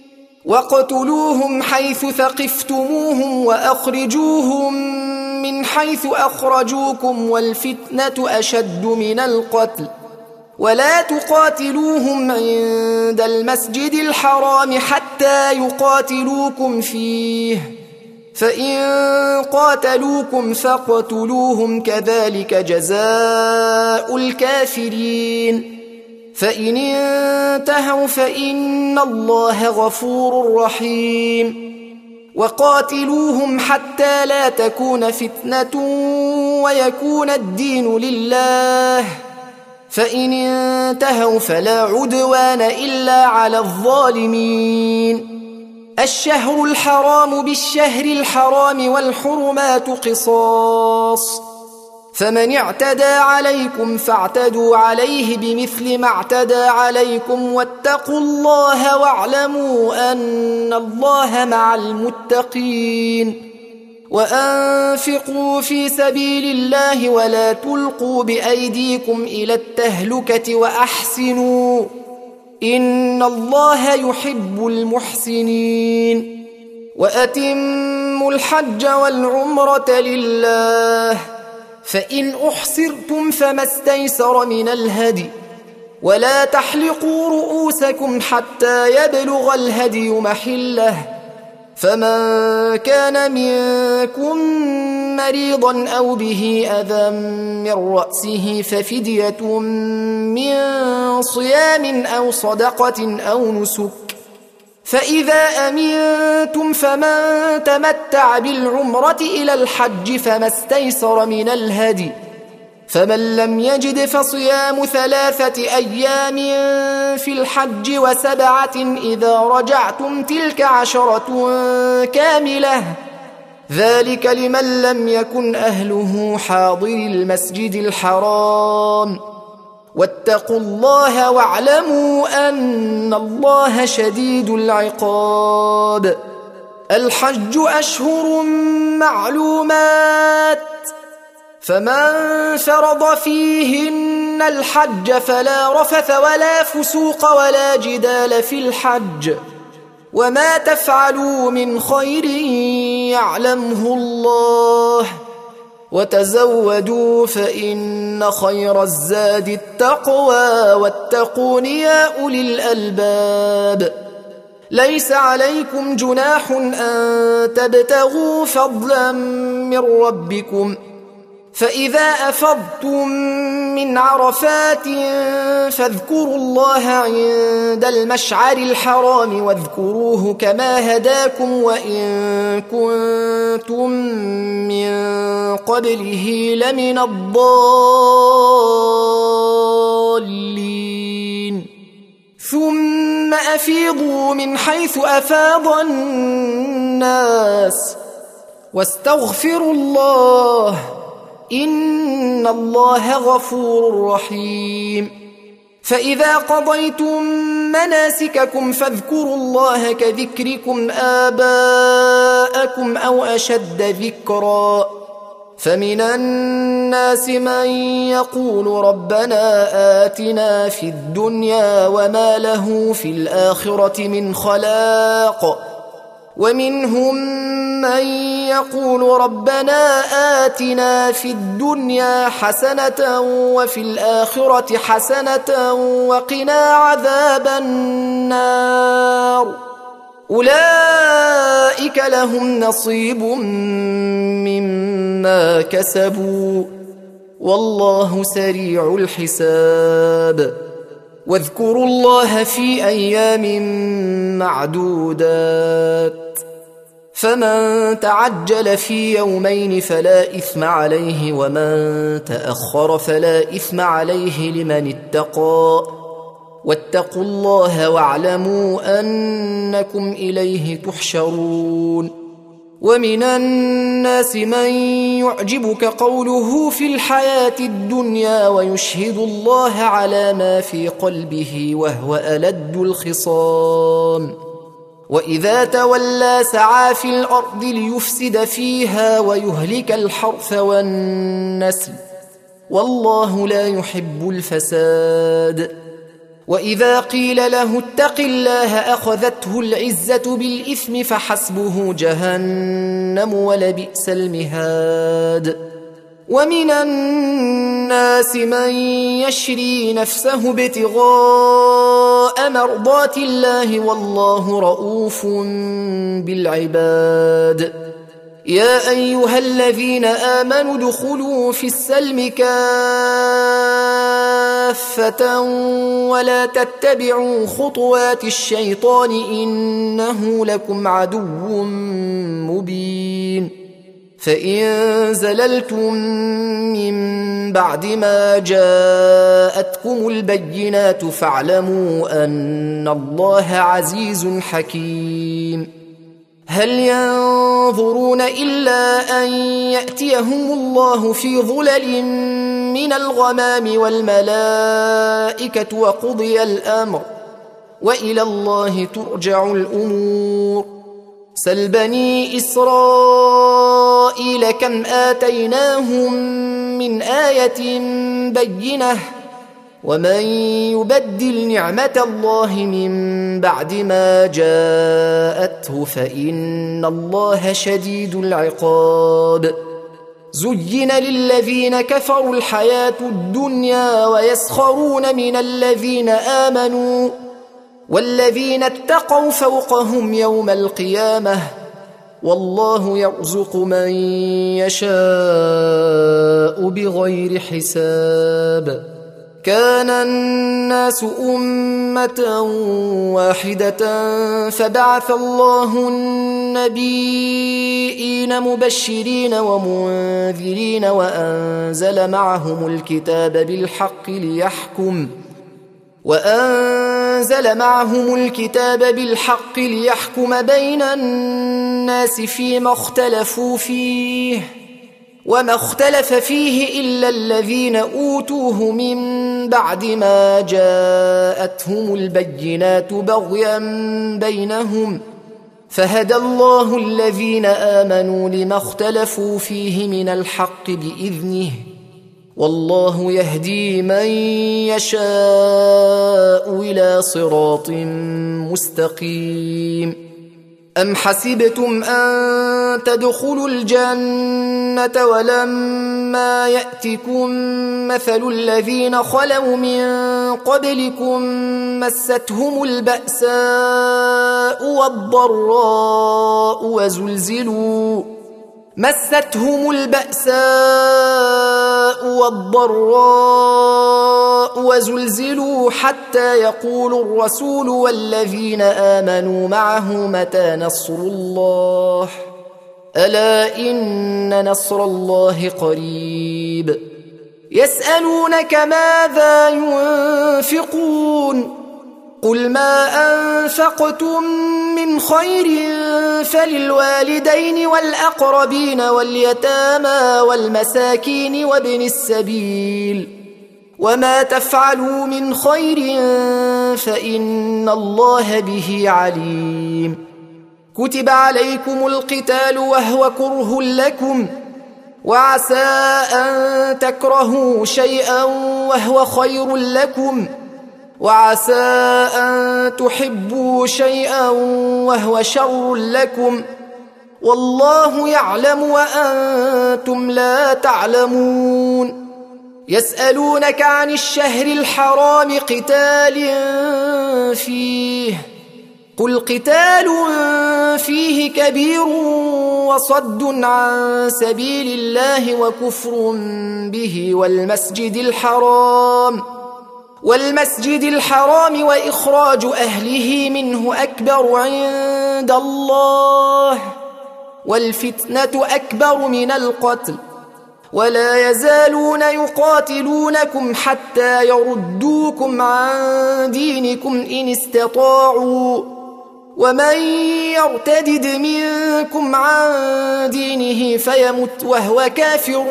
واقتلوهم حيث ثقفتموهم وأخرجوهم من حيث أخرجوكم والفتنة أشد من القتل ولا تقاتلوهم عند المسجد الحرام حتى يقاتلوكم فيه فإن قاتلوكم فاقتلوهم كذلك جزاء الكافرين. فإن انتهوا فإن الله غفور رحيم. وقاتلوهم حتى لا تكون فتنة ويكون الدين لله فإن انتهوا فلا عدوان إلا على الظالمين. الشهر الحرام بالشهر الحرام والحرمات قصاص فمن اعتدى عليكم فاعتدوا عليه بمثل ما اعتدى عليكم واتقوا الله واعلموا أن الله مع المتقين. وأنفقوا في سبيل الله ولا تلقوا بأيديكم إلى التهلكة وأحسنوا إن الله يحب المحسنين. وأتموا الحج والعمرة لله فإن أحصرتم فما استيسر من الهدي ولا تحلقوا رؤوسكم حتى يبلغ الهدي محله فمن كان منكم مريضا أو به أذى من رأسه ففدية من صيام أو صدقة أو نسك فإذا أمنتم فمن تمتع بالعمرة إلى الحج فما استيسر من الهدي فمن لم يجد فصيام 3 أيام في الحج و7 إذا رجعتم تلك 10 كاملة ذلك لمن لم يكن أهله حاضر المسجد الحرام واتقوا الله واعلموا أن الله شديد العقاب. الحج أشهر معلومات فمن فرض فيهن الحج فلا رفث ولا فسوق ولا جدال في الحج وما تفعلوا من خير يعلمه الله وتزودوا فإن خير الزاد التقوى واتقون يا أولي الألباب. ليس عليكم جناح أن تبتغوا فضلا من ربكم فإذا أفضتم من عرفات فاذكروا الله عند المشعر الحرام واذكروه كما هداكم وإن كنتم من قبله لمن الضالين. ثم أفيضوا من حيث أفاض الناس واستغفروا الله إن الله غفور رحيم. فإذا قضيتم مناسككم فاذكروا الله كذكركم آباءكم أو أشد ذكرا فمن الناس من يقول ربنا آتنا في الدنيا وما له في الآخرة من خلاق ومنهم من يقول ربنا آتنا في الدنيا حسنة وفي الآخرة حسنة وقنا عذاب النار أولئك لهم نصيب مما كسبوا والله سريع الحساب. واذكروا الله في أيام معدودات فمن تعجل في يومين فلا إثم عليه، ومن تأخر فلا إثم عليه لمن اتقى. واتقوا الله واعلموا أنكم إليه تحشرون. ومن الناس من يعجبك قوله في الحياة الدنيا ويشهد الله على ما في قلبه وهو ألد الخصام، وإذا تولى سعى في الأرض ليفسد فيها ويهلك الحرث والنسل، والله لا يحب الفساد. وإذا قيل له اتق الله أخذته العزة بالإثم فحسبه جهنم ولبئس المهاد. ومن الناس من يشري نفسه ابتغاء مرضات الله والله رؤوف بالعباد. يا أيها الذين آمنوا ادخلوا في السلم كافة ولا تتبعوا خطوات الشيطان إنه لكم عدو مبين. فإن زللتم من بعد ما جاءتكم البينات فاعلموا أن الله عزيز حكيم. هل ينظرون إلا أن يأتيهم الله في ظلل من الغمام والملائكة وقضي الأمر وإلى الله ترجع الأمور. سل بني إسرائيل كم آتيناهم من آية بينة ومن يبدل نعمة الله من بعد ما جاءته فإن الله شديد العقاب. زين للذين كفروا الحياة الدنيا ويسخرون من الذين آمنوا والذين اتقوا فوقهم يوم القيامة والله يرزق من يشاء بغير حساب. كان الناس أمة واحدة فبعث الله النبيين مبشرين ومنذرين وأنزل معهم الكتاب بالحق ليحكم بين الناس فيما اختلفوا فيه وما اختلف فيه إلا الذين أوتوه من بعد ما جاءتهم البينات بغيا بينهم فهدى الله الذين آمنوا لما اختلفوا فيه من الحق بإذنه والله يهدي من يشاء إلى صراط مستقيم. أم حسبتم أن تدخلوا الجنة ولما يأتكم مثل الذين خلوا من قبلكم مستهم البأساء والضراء وزلزلوا حتى يقول الرسول والذين آمنوا معه متى نصر الله ألا إن نصر الله قريب. يسألونك ماذا ينفقون قل ما أنفقتم من خير فللوالدين والأقربين واليتامى والمساكين وابن السبيل وما تفعلوا من خير فإن الله به عليم. كتب عليكم القتال وهو كره لكم وعسى أن تكرهوا شيئا وهو خير لكم وعسى أن تحبوا شيئا وهو شر لكم والله يعلم وأنتم لا تعلمون. يسألونك عن الشهر الحرام قتال فيه قل قتال فيه كبير وصد عن سبيل الله وكفر به والمسجد الحرام وإخراج أهله منه أكبر عند الله والفتنة أكبر من القتل ولا يزالون يقاتلونكم حتى يردوكم عن دينكم إن استطاعوا ومن يرتدد منكم عن دينه فيمت وهو كافر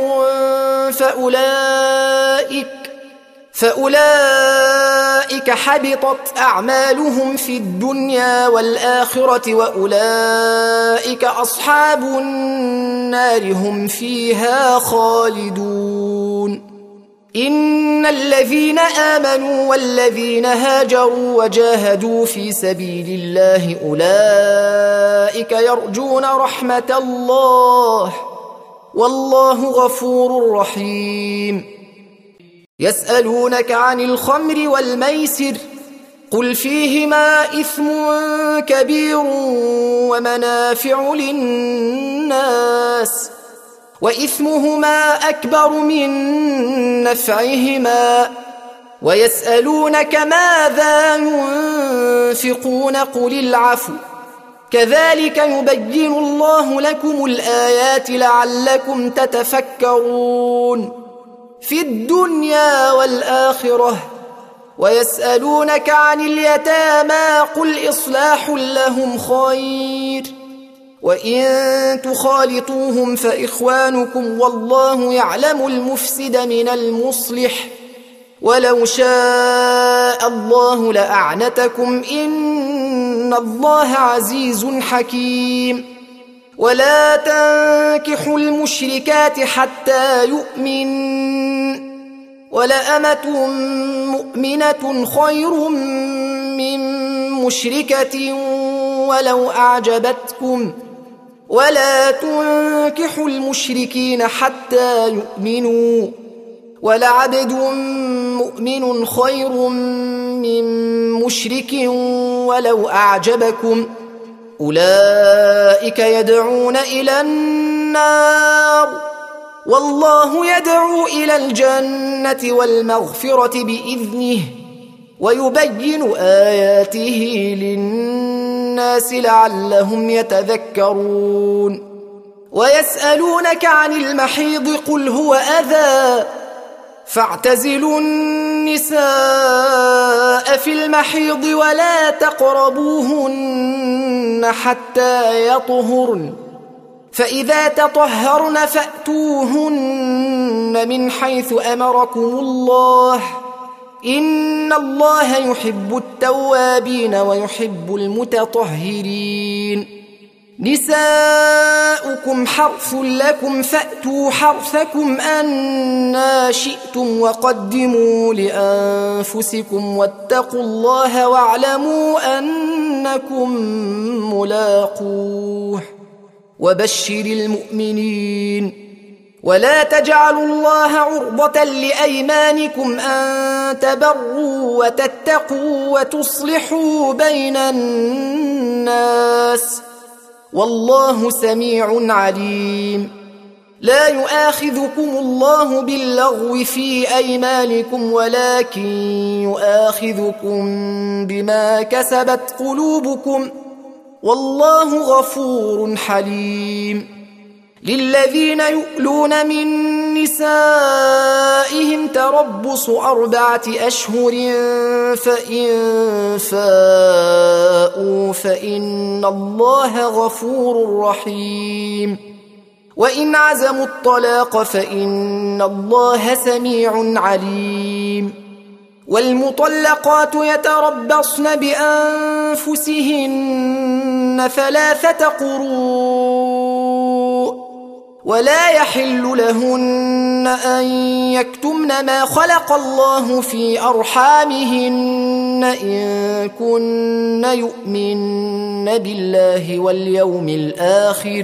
فأولئك حبطت أعمالهم في الدنيا والآخرة وأولئك أصحاب النار هم فيها خالدون إن الذين آمنوا والذين هاجروا وجاهدوا في سبيل الله أولئك يرجون رحمة الله والله غفور رحيم يسألونك عن الخمر والميسر قل فيهما إثم كبير ومنافع للناس وإثمهما أكبر من نفعهما ويسألونك ماذا ينفقون قل العفو كذلك يبين الله لكم الآيات لعلكم تتفكرون في الدنيا والآخرة ويسألونك عن اليتامى قل إصلاح لهم خير وإن تخالطوهم فإخوانكم والله يعلم المفسد من المصلح ولو شاء الله لأعنتكم إن الله عزيز حكيم ولا تنكحوا المشركات حتى يؤمن ولأمة مؤمنة خير من مشركة ولو أعجبتكم ولا تنكحوا المشركين حتى يؤمنوا ولعبد مؤمن خير من مشرك ولو أعجبكم أولئك يدعون إلى النار والله يدعو إلى الجنة والمغفرة بإذنه ويبين آياته للناس لعلهم يتذكرون ويسألونك عن المحيض قل هو أذى فاعتزلوا النساء في المحيض ولا تقربوهن حتى يطهرن فإذا تطهرن فأتوهن من حيث أمركم الله إن الله يحب التوابين ويحب المتطهرين نساؤكم حرث لكم فأتوا حرثكم أنى شئتم وقدموا لأنفسكم واتقوا الله واعلموا أنكم ملاقوه وبشر المؤمنين ولا تجعلوا الله عرضة لأيمانكم أن تبروا وتتقوا وتصلحوا بين الناس والله سميع عليم لا يؤاخذكم الله باللغو في أيمانكم ولكن يؤاخذكم بما كسبت قلوبكم والله غفور حليم للذين يؤلون من نسائهم تربص 4 أشهر فإن فاءوا فإن الله غفور رحيم وإن عزموا الطلاق فإن الله سميع عليم والمطلقات يتربصن بأنفسهن 3 قروء ولا يحل لهن أن يكتمن ما خلق الله في أرحامهن إن كن يؤمن بالله واليوم الآخر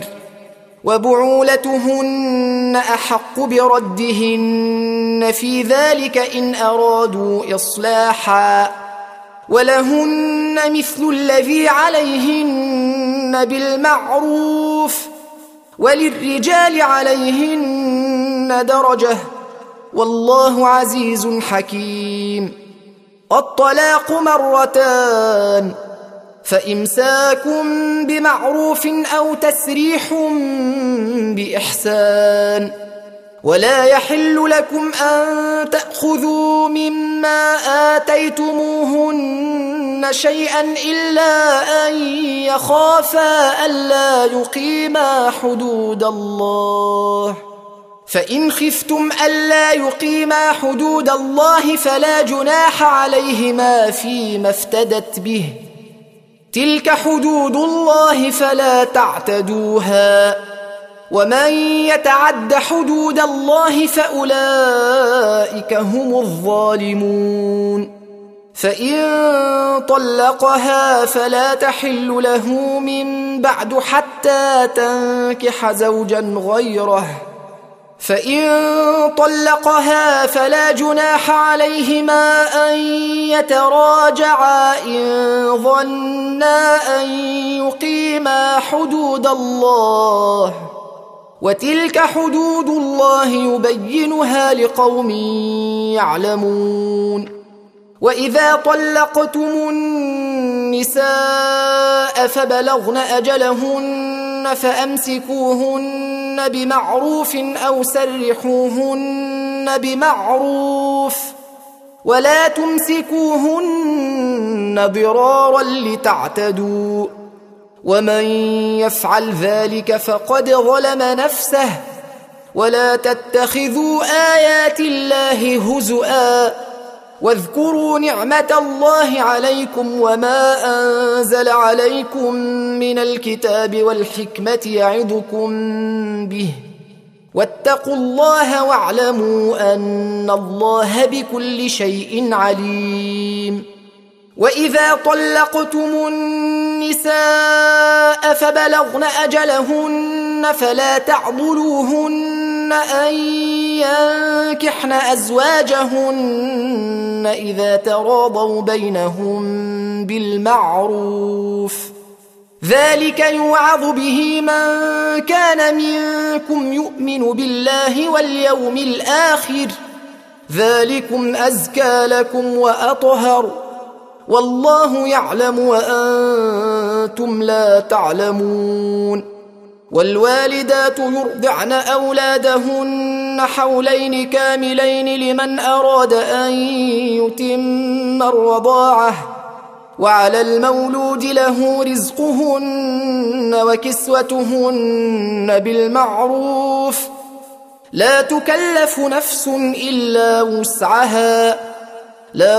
وبعولتهن أحق بردهن في ذلك إن أرادوا إصلاحا ولهن مثل الذي عليهن بالمعروف وللرجال عليهن درجة والله عزيز حكيم الطلاق 2 مرتان فإمساك بمعروف أو تسريح بإحسان. ولا يحل لكم أن تأخذوا مما آتيتموهن شيئا إلا أن يخافا ألا يقيما حدود الله، فإن خفتم ألا يقيما حدود الله فلا جناح عليهما فيما افتدت به، تلك حدود الله فلا تعتدوها، ومن يتعد حدود الله فأولئك هم الظالمون. فإن طلقها فلا تحل له من بعد حتى تنكح زوجا غيره، فإن طلقها فلا جناح عليهما أن يتراجعا إن ظنا أن يقيما حدود الله، وتلك حدود الله يبينها لقوم يعلمون. وإذا طلقتم النساء فبلغن أجلهن فأمسكوهن بمعروف أو سرحوهن بمعروف، ولا تمسكوهن ضرارا لتعتدوا، ومن يفعل ذلك فقد ظلم نفسه. ولا تتخذوا آيات الله هزؤا، واذكروا نعمة الله عليكم وما أنزل عليكم من الكتاب والحكمة يعظكم به، واتقوا الله واعلموا أن الله بكل شيء عليم. وإذا طلقتم النساء فبلغن أجلهن فلا تعضلوهن أن ينكحن أزواجهن إذا تراضوا بينهم بالمعروف، ذلك يوعظ به من كان منكم يؤمن بالله واليوم الآخر، ذلكم أزكى لكم وأطهر، والله يعلم وأنتم لا تعلمون. والوالدات يرضعن أولادهن حولين كاملين لمن أراد أن يتم الرضاعة، وعلى المولود له رزقهن وكسوتهن بالمعروف، لا تكلف نفس إلا وسعها، لا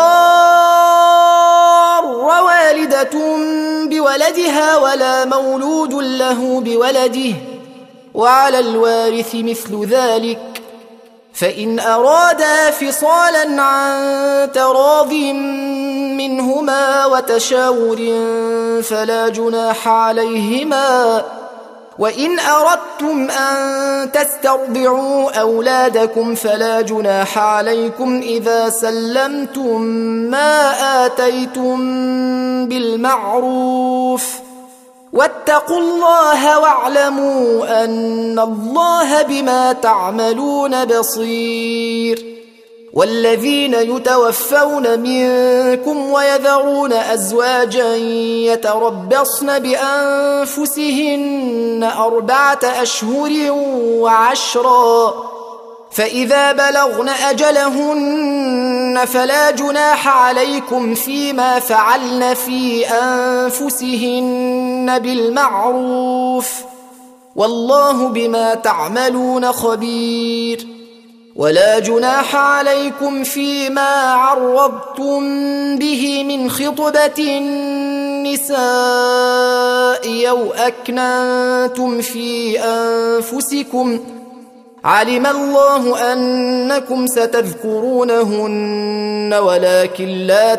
تضار والدة بولدها ولا مولود له بولده، وعلى الوارث مثل ذلك، فإن أرادا فصالا عن تراض منهما وتشاور فلا جناح عليهما. وإن أردتم أن تسترضعوا أولادكم فلا جناح عليكم إذا سلمتم ما آتيتم بالمعروف، واتقوا الله واعلموا أن الله بما تعملون بصير. والذين يتوفون منكم ويذرون أزواجا يتربصن بأنفسهن 4 أشهر وعشرا، فإذا بلغن أجلهن فلا جناح عليكم فيما فعلن في أنفسهن بالمعروف، والله بما تعملون خبير. ولا جناح عليكم فيما عرضتم به من خطبة النساء أو أكننتم في أنفسكم، علم الله أنكم ستذكرونهن ولكن لا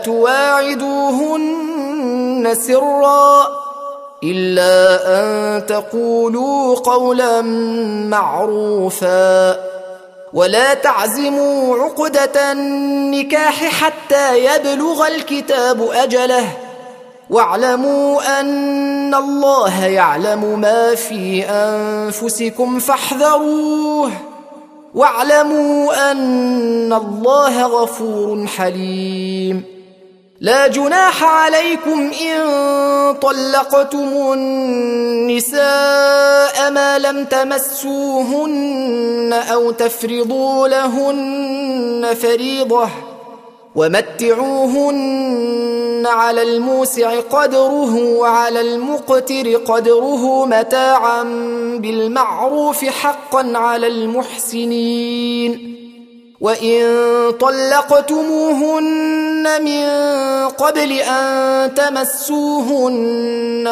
تواعدوهن سرا إلا أن تقولوا قولا معروفا. ولا تعزموا عقدة النكاح حتى يبلغ الكتاب أجله، واعلموا أن الله يعلم ما في أنفسكم فاحذروه، واعلموا أن الله غفور حليم. لا جناح عليكم إن طلقتم النساء ما لم تمسوهن أو تفرضوا لهن فريضة ومتعوهن على الموسع قدره وعلى المقتر قدره متاعا بالمعروف حقا على المحسنين. وإن طلقتموهن من قبل أن تمسوهن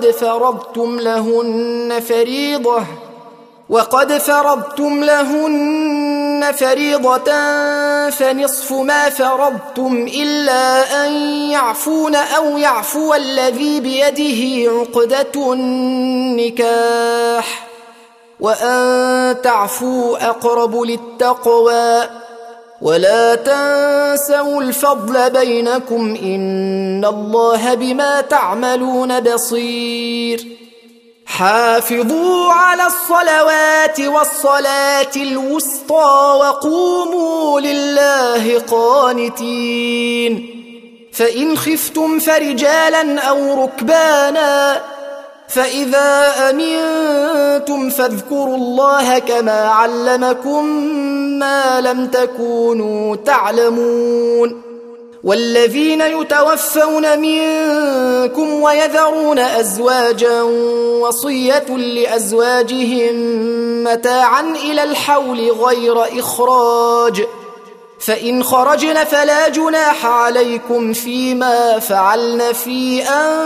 وقد فرضتم لهن فريضة فنصف ما فرضتم إلا أن يعفون أو يعفو الذي بيده عقدة النكاح وأن تعفوا أقرب للتقوى ولا تنسوا الفضل بينكم إن الله بما تعملون بصير. حافظوا على الصلوات والصلاة الوسطى وقوموا لله قانتين. فإن خفتم فرجالا أو ركبانا فإذا أمنتم فاذكروا الله كما علمكم ما لم تكونوا تعلمون. والذين يتوفون منكم ويذرون أزواجا وصية لأزواجهم متاعا إلى الحول غير إخراج فإن خرجن فلا جناح عليكم فيما فعلن في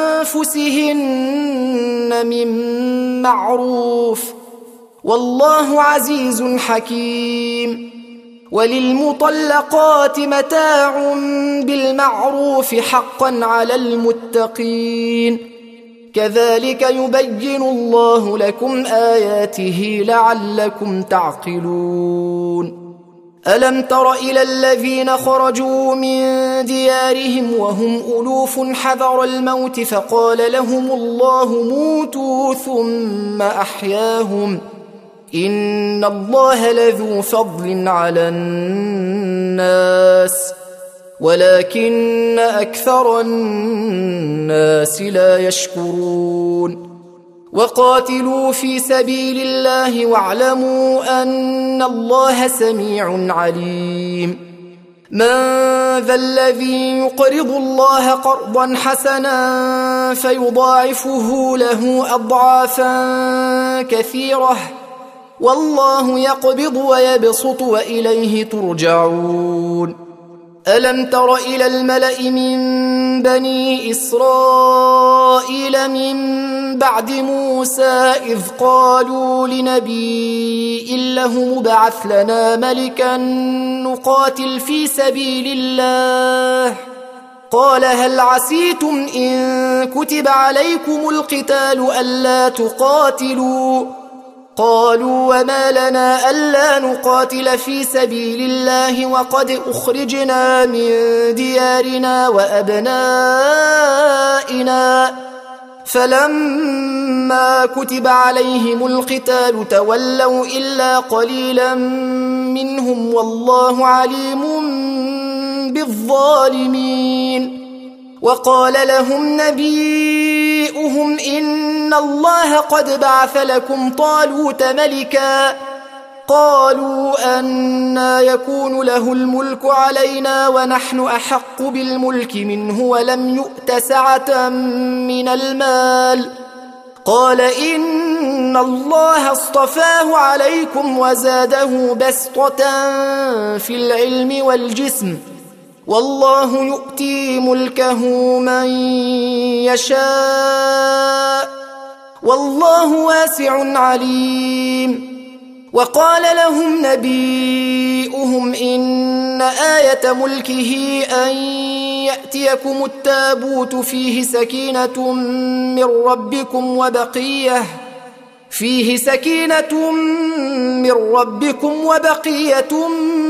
أنفسهن من معروف والله عزيز حكيم. وللمطلقات متاع بالمعروف حقا على المتقين كذلك يبين الله لكم آياته لعلكم تعقلون. ألم تر إلى الذين خرجوا من ديارهم وهم ألوف حذر الموت فقال لهم الله موتوا ثم أحياهم إن الله لذو فضل على الناس ولكن أكثر الناس لا يشكرون. وقاتلوا في سبيل الله واعلموا أن الله سميع عليم. من ذا الذي يقرض الله قرضا حسنا فيضاعفه له أضعافا كثيرة والله يقبض ويبسط وإليه ترجعون. ألم تر إلى الملأ من بني إسرائيل من بعد موسى إذ قالوا لنبي له مبعث لنا ملكا نقاتل في سبيل الله قال هل عسيتم إن كتب عليكم القتال ألا تقاتلوا قالوا وما لنا ألا نقاتل في سبيل الله وقد أخرجنا من ديارنا وأبنائنا فلما كتب عليهم القتال تولوا إلا قليلا منهم والله عليم بالظالمين. وقال لهم نبيئهم إن الله قد بعث لكم طالوت ملكا قالوا أنى يكون له الملك علينا ونحن أحق بالملك منه ولم يؤت سعة من المال قال إن الله اصطفاه عليكم وزاده بسطة في العلم والجسم والله يؤتي ملكه من يشاء والله واسع عليم. وقال لهم نبيئهم إن آية ملكه أن يأتيكم التابوت فيه سكينة من ربكم وبقية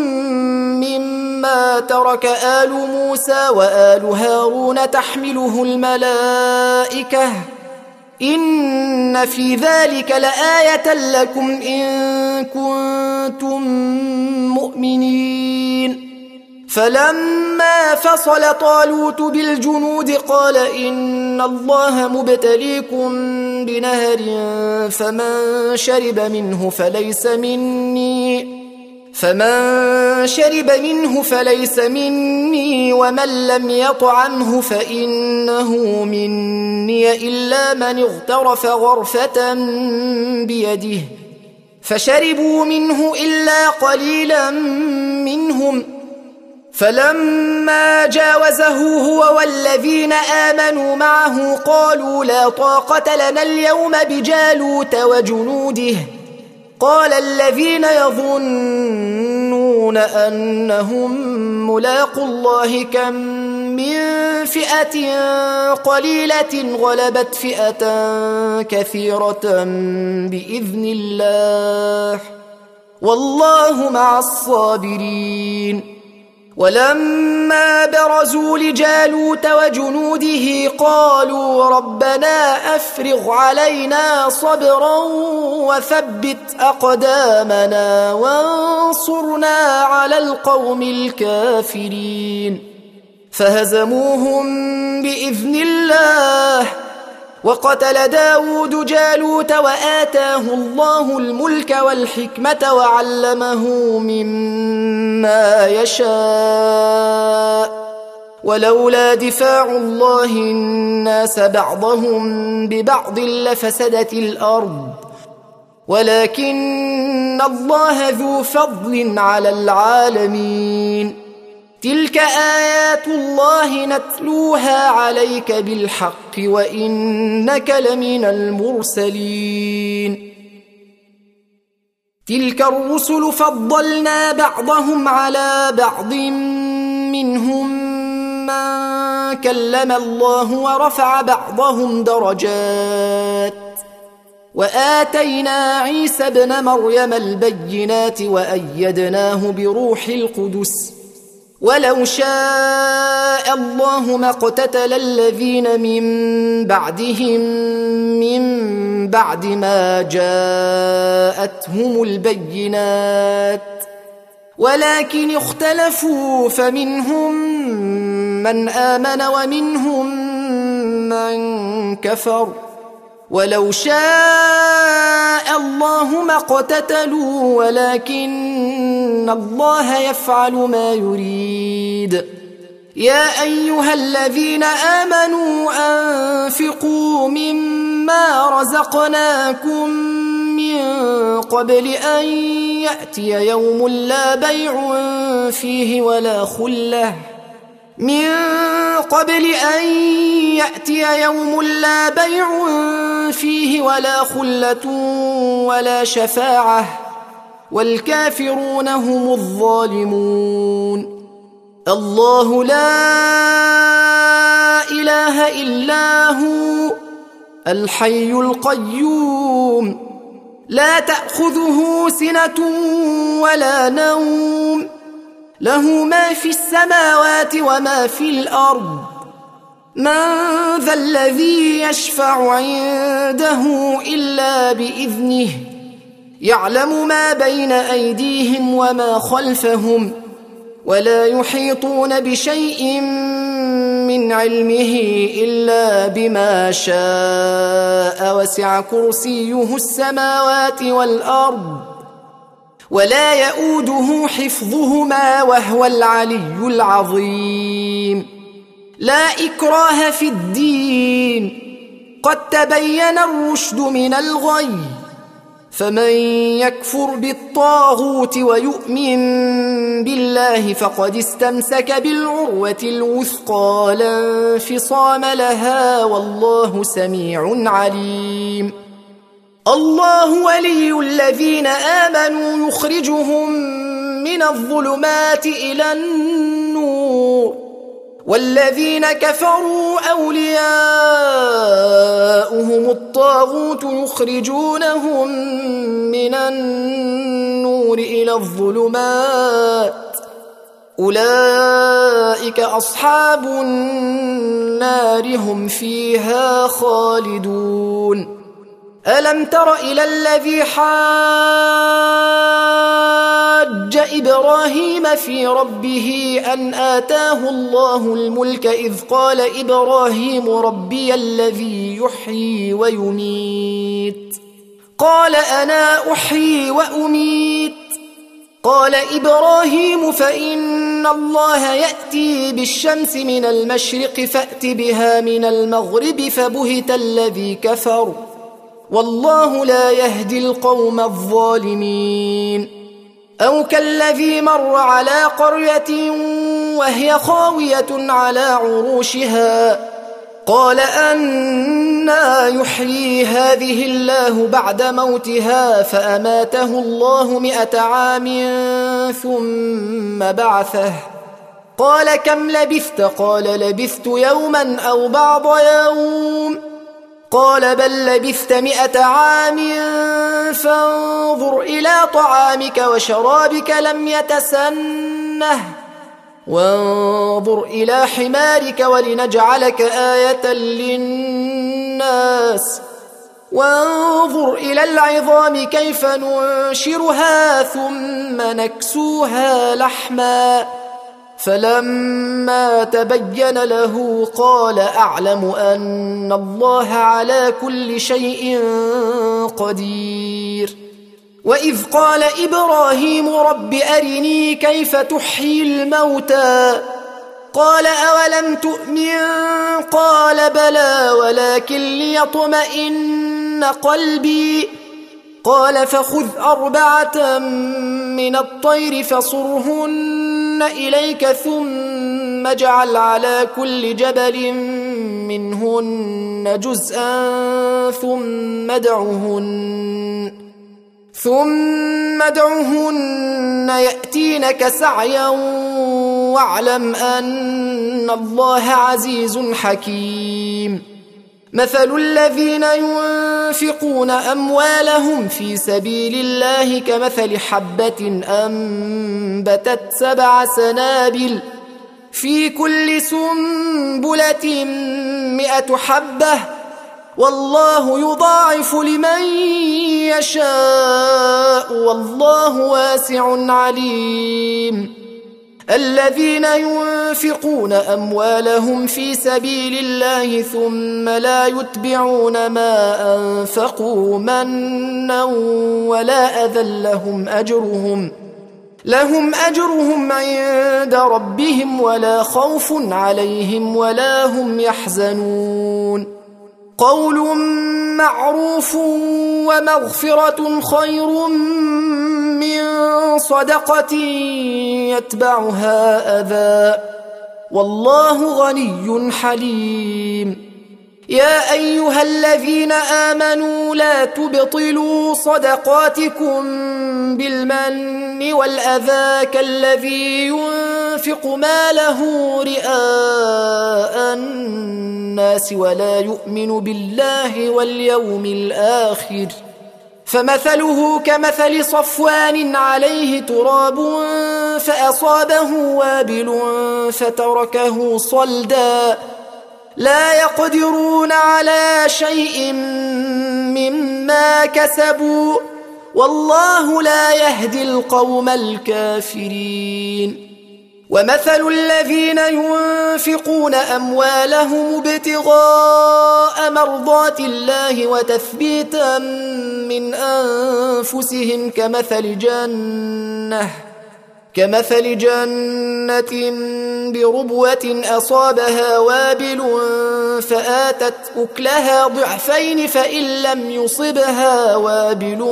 مما ترك آل موسى وآل هارون تحمله الملائكة إن في ذلك لآية لكم إن كنتم مؤمنين. فلما ولما فصل طالوت بالجنود قال إن الله مبتليكم بنهر فمن شرب منه فليس مني ومن لم يطعمه فإنه مني إلا من اغترف غرفة بيده فشربوا منه إلا قليلا منهم فلما جاوزه هو والذين آمنوا معه قالوا لا طاقة لنا اليوم بجالوت وجنوده قال الذين يظنون أنهم ملاقو الله كم من فئة قليلة غلبت فئة كثيرة بإذن الله والله مع الصابرين ولما برزوا لجالوت وجنوده قالوا ربنا أفرغ علينا صبرا وثبت أقدامنا وانصرنا على القوم الكافرين فهزموهم بإذن الله وقتل داود جالوت وآتاه الله الملك والحكمة وعلمه مما يشاء ولولا دفاع الله الناس بعضهم ببعض لفسدت الأرض ولكن الله ذو فضل على العالمين تلك آيات الله نتلوها عليك بالحق وإنك لمن المرسلين تلك الرسل فضلنا بعضهم على بعض منهم من كلم الله ورفع بعضهم درجات وآتينا عيسى ابن مريم البينات وأيدناه بروح القدس ولو شاء الله ما اقتتل الذين من بعدهم من بعد ما جاءتهم البينات ولكن اختلفوا فمنهم من آمن ومنهم من كفر ولو شاء الله ما اقتتلوا ولكن الله يفعل ما يريد يا أيها الذين آمنوا أنفقوا مما رزقناكم من قبل أن يأتي يوم لا بيع فيه ولا خلة ولا شفاعة والكافرون هم الظالمون الله لا إله إلا هو الحي القيوم لا تأخذه سنة ولا نوم له ما في السماوات وما في الأرض من ذا الذي يشفع عنده إلا بإذنه يعلم ما بين أيديهم وما خلفهم ولا يحيطون بشيء من علمه إلا بما شاء وسع كرسيه السماوات والأرض ولا يؤوده حفظهما وهو العلي العظيم لا إكراه في الدين قد تبين الرشد من الغي فمن يكفر بالطاغوت ويؤمن بالله فقد استمسك بالعروة الوثقى لا انفصام لها والله سميع عليم الله ولي الذين آمنوا يخرجهم من الظلمات إلى النور والذين كفروا أولياؤهم الطاغوت يخرجونهم من النور إلى الظلمات أولئك أصحاب النار هم فيها خالدون ألم تر إلى الذي حاج إبراهيم في ربه أن آتاه الله الملك إذ قال إبراهيم ربي الذي يحيي ويميت قال أنا أحيي وأميت قال إبراهيم فإن الله يأتي بالشمس من المشرق فأت بها من المغرب فبهت الذي كفر والله لا يهدي القوم الظالمين أو كالذي مر على قرية وهي خاوية على عروشها قال أنى يحيي هذه الله بعد موتها فأماته الله 100 عام ثم بعثه قال كم لبثت قال لبثت يوما أو بعض يوم قال بل لبثت 100 عام فانظر إلى طعامك وشرابك لم يتسنه وانظر إلى حمارك ولنجعلك آية للناس وانظر إلى العظام كيف ننشرها ثم نكسوها لحما فلما تبين له قال أعلم أن الله على كل شيء قدير وإذ قال إبراهيم رب أرني كيف تحيي الموتى قال أولم تؤمن قال بلى ولكن ليطمئن قلبي قال فخذ 4 من الطير فصرهن إليك ثم اجعل على كل جبل منهن جزءا ثم ادعهن يأتينك سعيا واعلم أن الله عزيز حكيم مثل الذين ينفقون أموالهم في سبيل الله كمثل حبة أنبتت 7 سنابل في كل سنبلة 100 حبة والله يضاعف لمن يشاء والله واسع عليم الذين ينفقون أموالهم في سبيل الله ثم لا يتبعون ما أنفقوا منا ولا أذى لهم أجرهم عند ربهم ولا خوف عليهم ولا هم يحزنون قول معروف ومغفرة خير من صدقة يتبعها أذى والله غني حليم يا أيها الذين آمنوا لا تبطلوا صدقاتكم بالمن والأذى كالذي ينفق ماله رئاء الناس ولا يؤمن بالله واليوم الآخر فمثله كمثل صفوان عليه تراب فأصابه وابل فتركه صلدا لا يقدرون على شيء مما كسبوا والله لا يهدي القوم الكافرين ومثل الذين ينفقون أموالهم ابتغاء مرضات الله وتثبيتا من أنفسهم كمثل جنة بربوة أصابها وابل فآتت أكلها ضعفين فإن لم يصبها وابل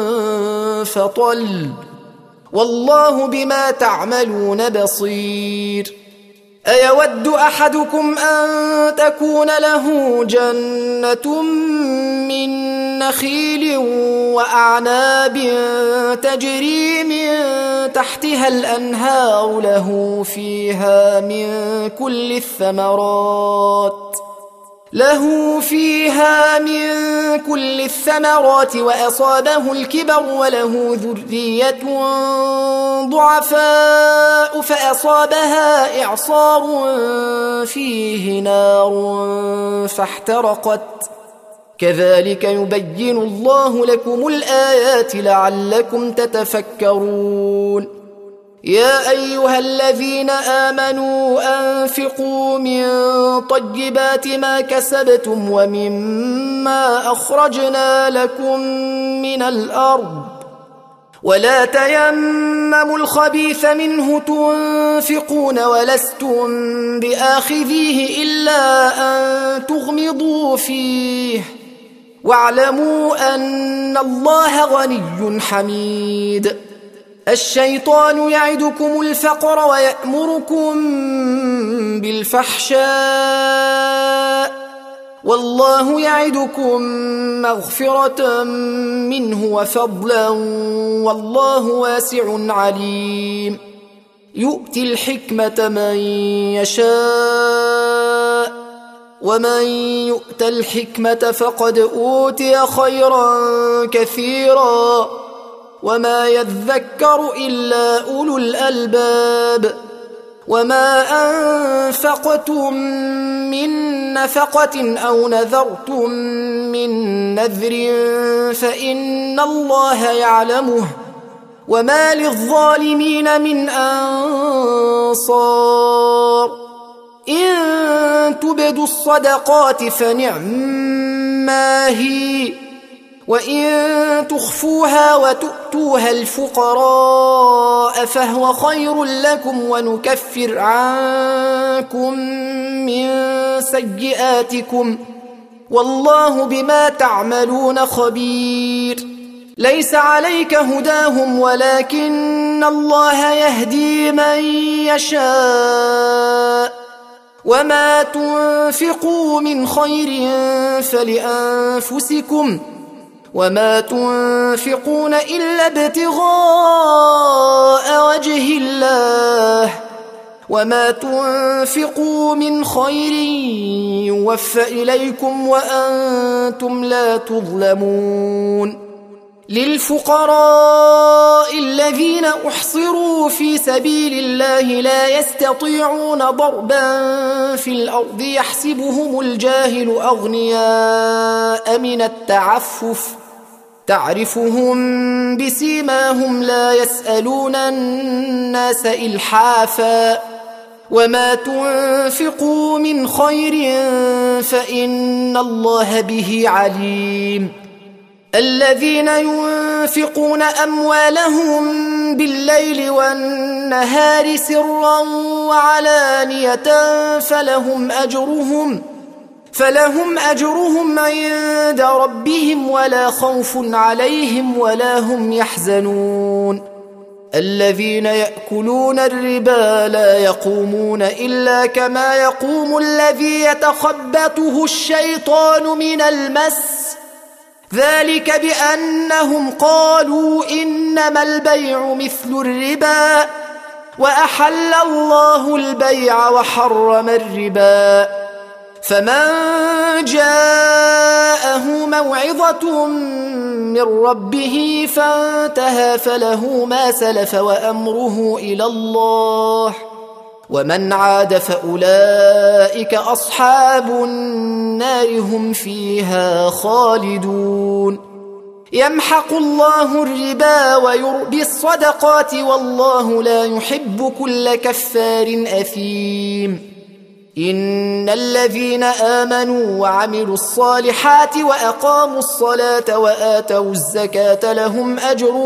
فطل والله بما تعملون بصير أيود أحدكم أن تكون له جنة من نخيل وأعناب تجري من تحتها الأنهار له فيها من كل الثمرات وأصابه الكبر وله ذرية ضعفاء فأصابها إعصار فيه نار فاحترقت كذلك يبين الله لكم الآيات لعلكم تتفكرون يا أيها الذين آمنوا أنفقوا من طيبات ما كسبتم ومما أخرجنا لكم من الأرض ولا تيمموا الخبيث منه تنفقون ولستم بآخذيه إلا أن تغمضوا فيه واعلموا أن الله غني حميد الشيطان يعدكم الفقر ويأمركم بالفحشاء والله يعدكم مغفرة منه وفضلا والله واسع عليم يؤتي الحكمة من يشاء ومن يؤت الحكمة فقد أوتي خيرا كثيرا وما يذكر إلا أولو الألباب وما أنفقتم من نفقة أو نذرتم من نذر فإن الله يعلمه وما للظالمين من أنصار إن تبدوا الصدقات فنعما هي وإن تخفوها وتؤتوها الفقراء فهو خير لكم ونكفر عنكم من سيئاتكم والله بما تعملون خبير ليس عليك هداهم ولكن الله يهدي من يشاء وما تنفقوا من خير فلأنفسكم وما تنفقون إلا ابتغاء وجه الله وما تنفقوا من خير يوفى إليكم وأنتم لا تظلمون للفقراء الذين أحصروا في سبيل الله لا يستطيعون ضربا في الأرض يحسبهم الجاهل أغنياء من التعفف تعرفهم بسيماهم لا يسألون الناس إلحافا وما تنفقوا من خير فإن الله به عليم الذين ينفقون أموالهم بالليل والنهار سرا وعلانية فلهم أجرهم عند ربهم ولا خوف عليهم ولا هم يحزنون الذين يأكلون الربا لا يقومون إلا كما يقوم الذي يتخبطه الشيطان من المس ذلك بأنهم قالوا إنما البيع مثل الربا وأحل الله البيع وحرم الربا فمن جاءه موعظة من ربه فانتهى فله ما سلف وأمره إلى الله ومن عاد فأولئك أصحاب النار هم فيها خالدون يمحق الله الربا ويربي الصدقات والله لا يحب كل كفار أثيم إن الذين آمنوا وعملوا الصالحات وأقاموا الصلاة وآتوا الزكاة لهم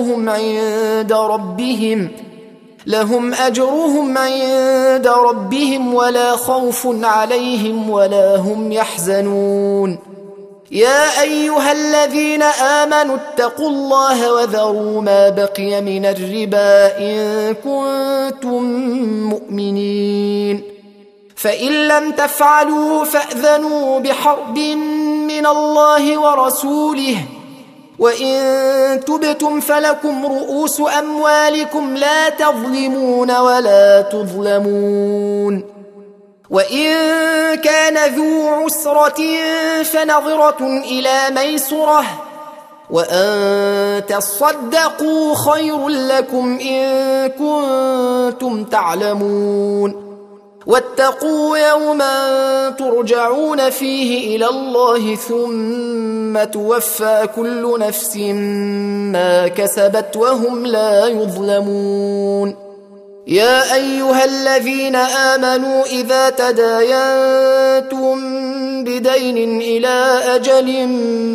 أجرهم عند ربهم ولا خوف عليهم ولا هم يحزنون يا أيها الذين آمنوا اتقوا الله وذروا ما بقي من الربا إن كنتم مؤمنين فإن لم تفعلوا فأذنوا بحرب من الله ورسوله وإن تبتم فلكم رؤوس أموالكم لا تظلمون ولا تظلمون وإن كان ذو عسرة فنظرة إلى ميسرة وأن تصدقوا خير لكم إن كنتم تعلمون واتقوا يوما ترجعون فيه إلى الله ثم توفى كل نفس ما كسبت وهم لا يظلمون. يا أيها الذين آمنوا إذا تداينتم بدين إلى أجل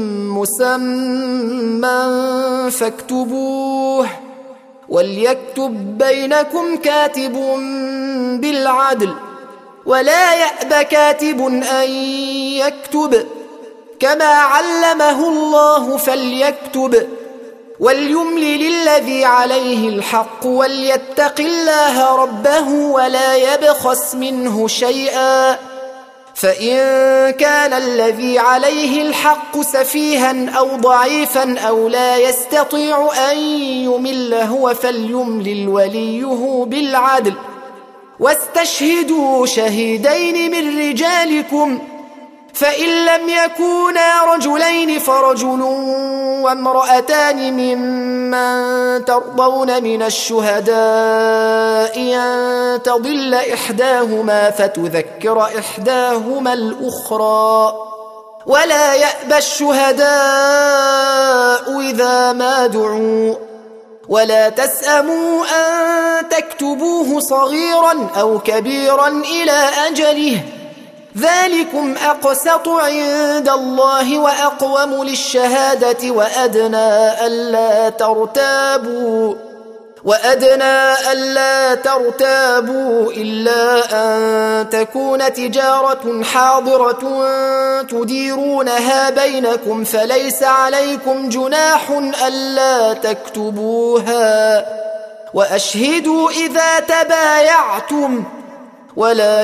مسمى فاكتبوه، وليكتب بينكم كاتب بالعدل، ولا يأب كاتب أن يكتب كما علمه الله فليكتب، وليملل الذي عليه الحق وليتق الله ربه ولا يبخس منه شيئا، فإن كان الذي عليه الحق سفيها أو ضعيفا أو لا يستطيع أن يمل هو فليملل وليه بالعدل، واستشهدوا شهيدين من رجالكم، فإن لم يكونا رجلين فرجل وامرأتان ممن ترضون من الشهداء أن تضل إحداهما فتذكر إحداهما الأخرى، ولا يأبى الشهداء إذا ما دعوا، ولا تسأموا أن تكتبوه صغيرا أو كبيرا إلى أجله، ذلكم أقسط عند الله وأقوم للشهادة وأدنى ألا ترتابوا إلا أن تكون تجارة حاضرة تديرونها بينكم فليس عليكم جناح ألا تكتبوها، وأشهدوا إذا تبايعتم، ولا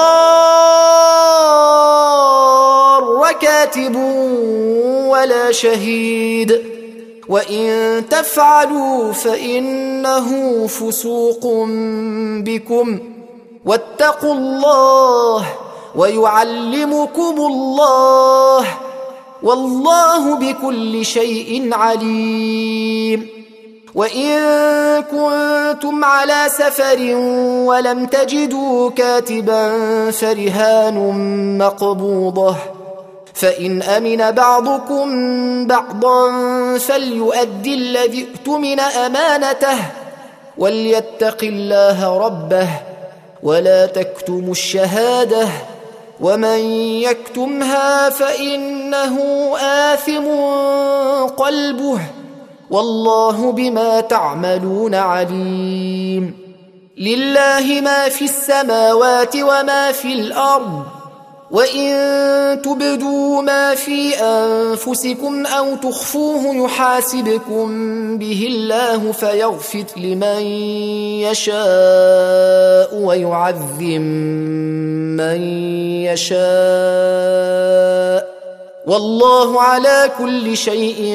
يضار كاتب ولا شهيد، وإن تفعلوا فإنه فسوق بكم، واتقوا الله ويعلمكم الله، والله بكل شيء عليم. وإن كنتم على سفر ولم تجدوا كاتبا فرهان مقبوضة، فإن أمن بعضكم بعضا فليؤدي الذي اؤتمن أمانته وليتق الله ربه ولا تكتموا الشهادة، ومن يكتمها فإنه آثم قلبه، والله بما تعملون عليم. لله ما في السماوات وما في الأرض، وإن تبدوا ما في أنفسكم أو تخفوه يحاسبكم به الله فيغفر لمن يشاء ويعذب من يشاء، والله على كل شيء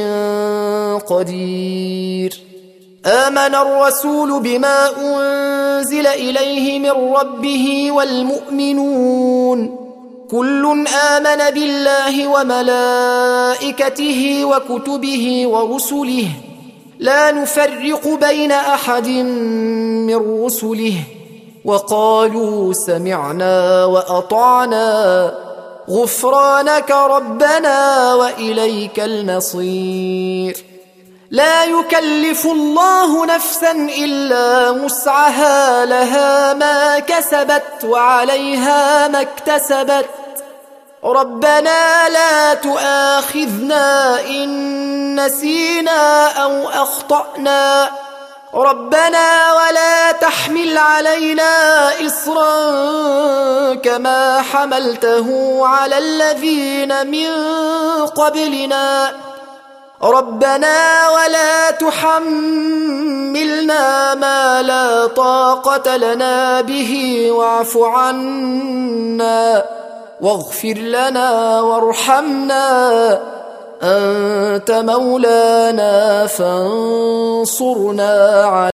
قدير. آمن الرسول بما أنزل إليه من ربه والمؤمنون كل آمن بالله وملائكته وكتبه ورسله لا نفرق بين أحد من رسله، وقالوا سمعنا وأطعنا غفرانك ربنا وإليك المصير. لا يكلف الله نفسا إلا وسعها، لها ما كسبت وعليها ما اكتسبت، ربنا لا تؤاخذنا إن نسينا أو أخطأنا، ربنا ولا تحمل علينا إصرا كما حملته على الذين من قبلنا، ربنا ولا تحملنا ما لا طاقة لنا به واعف عنا واغفر لنا وارحمنا أنت مولانا فانصرنا على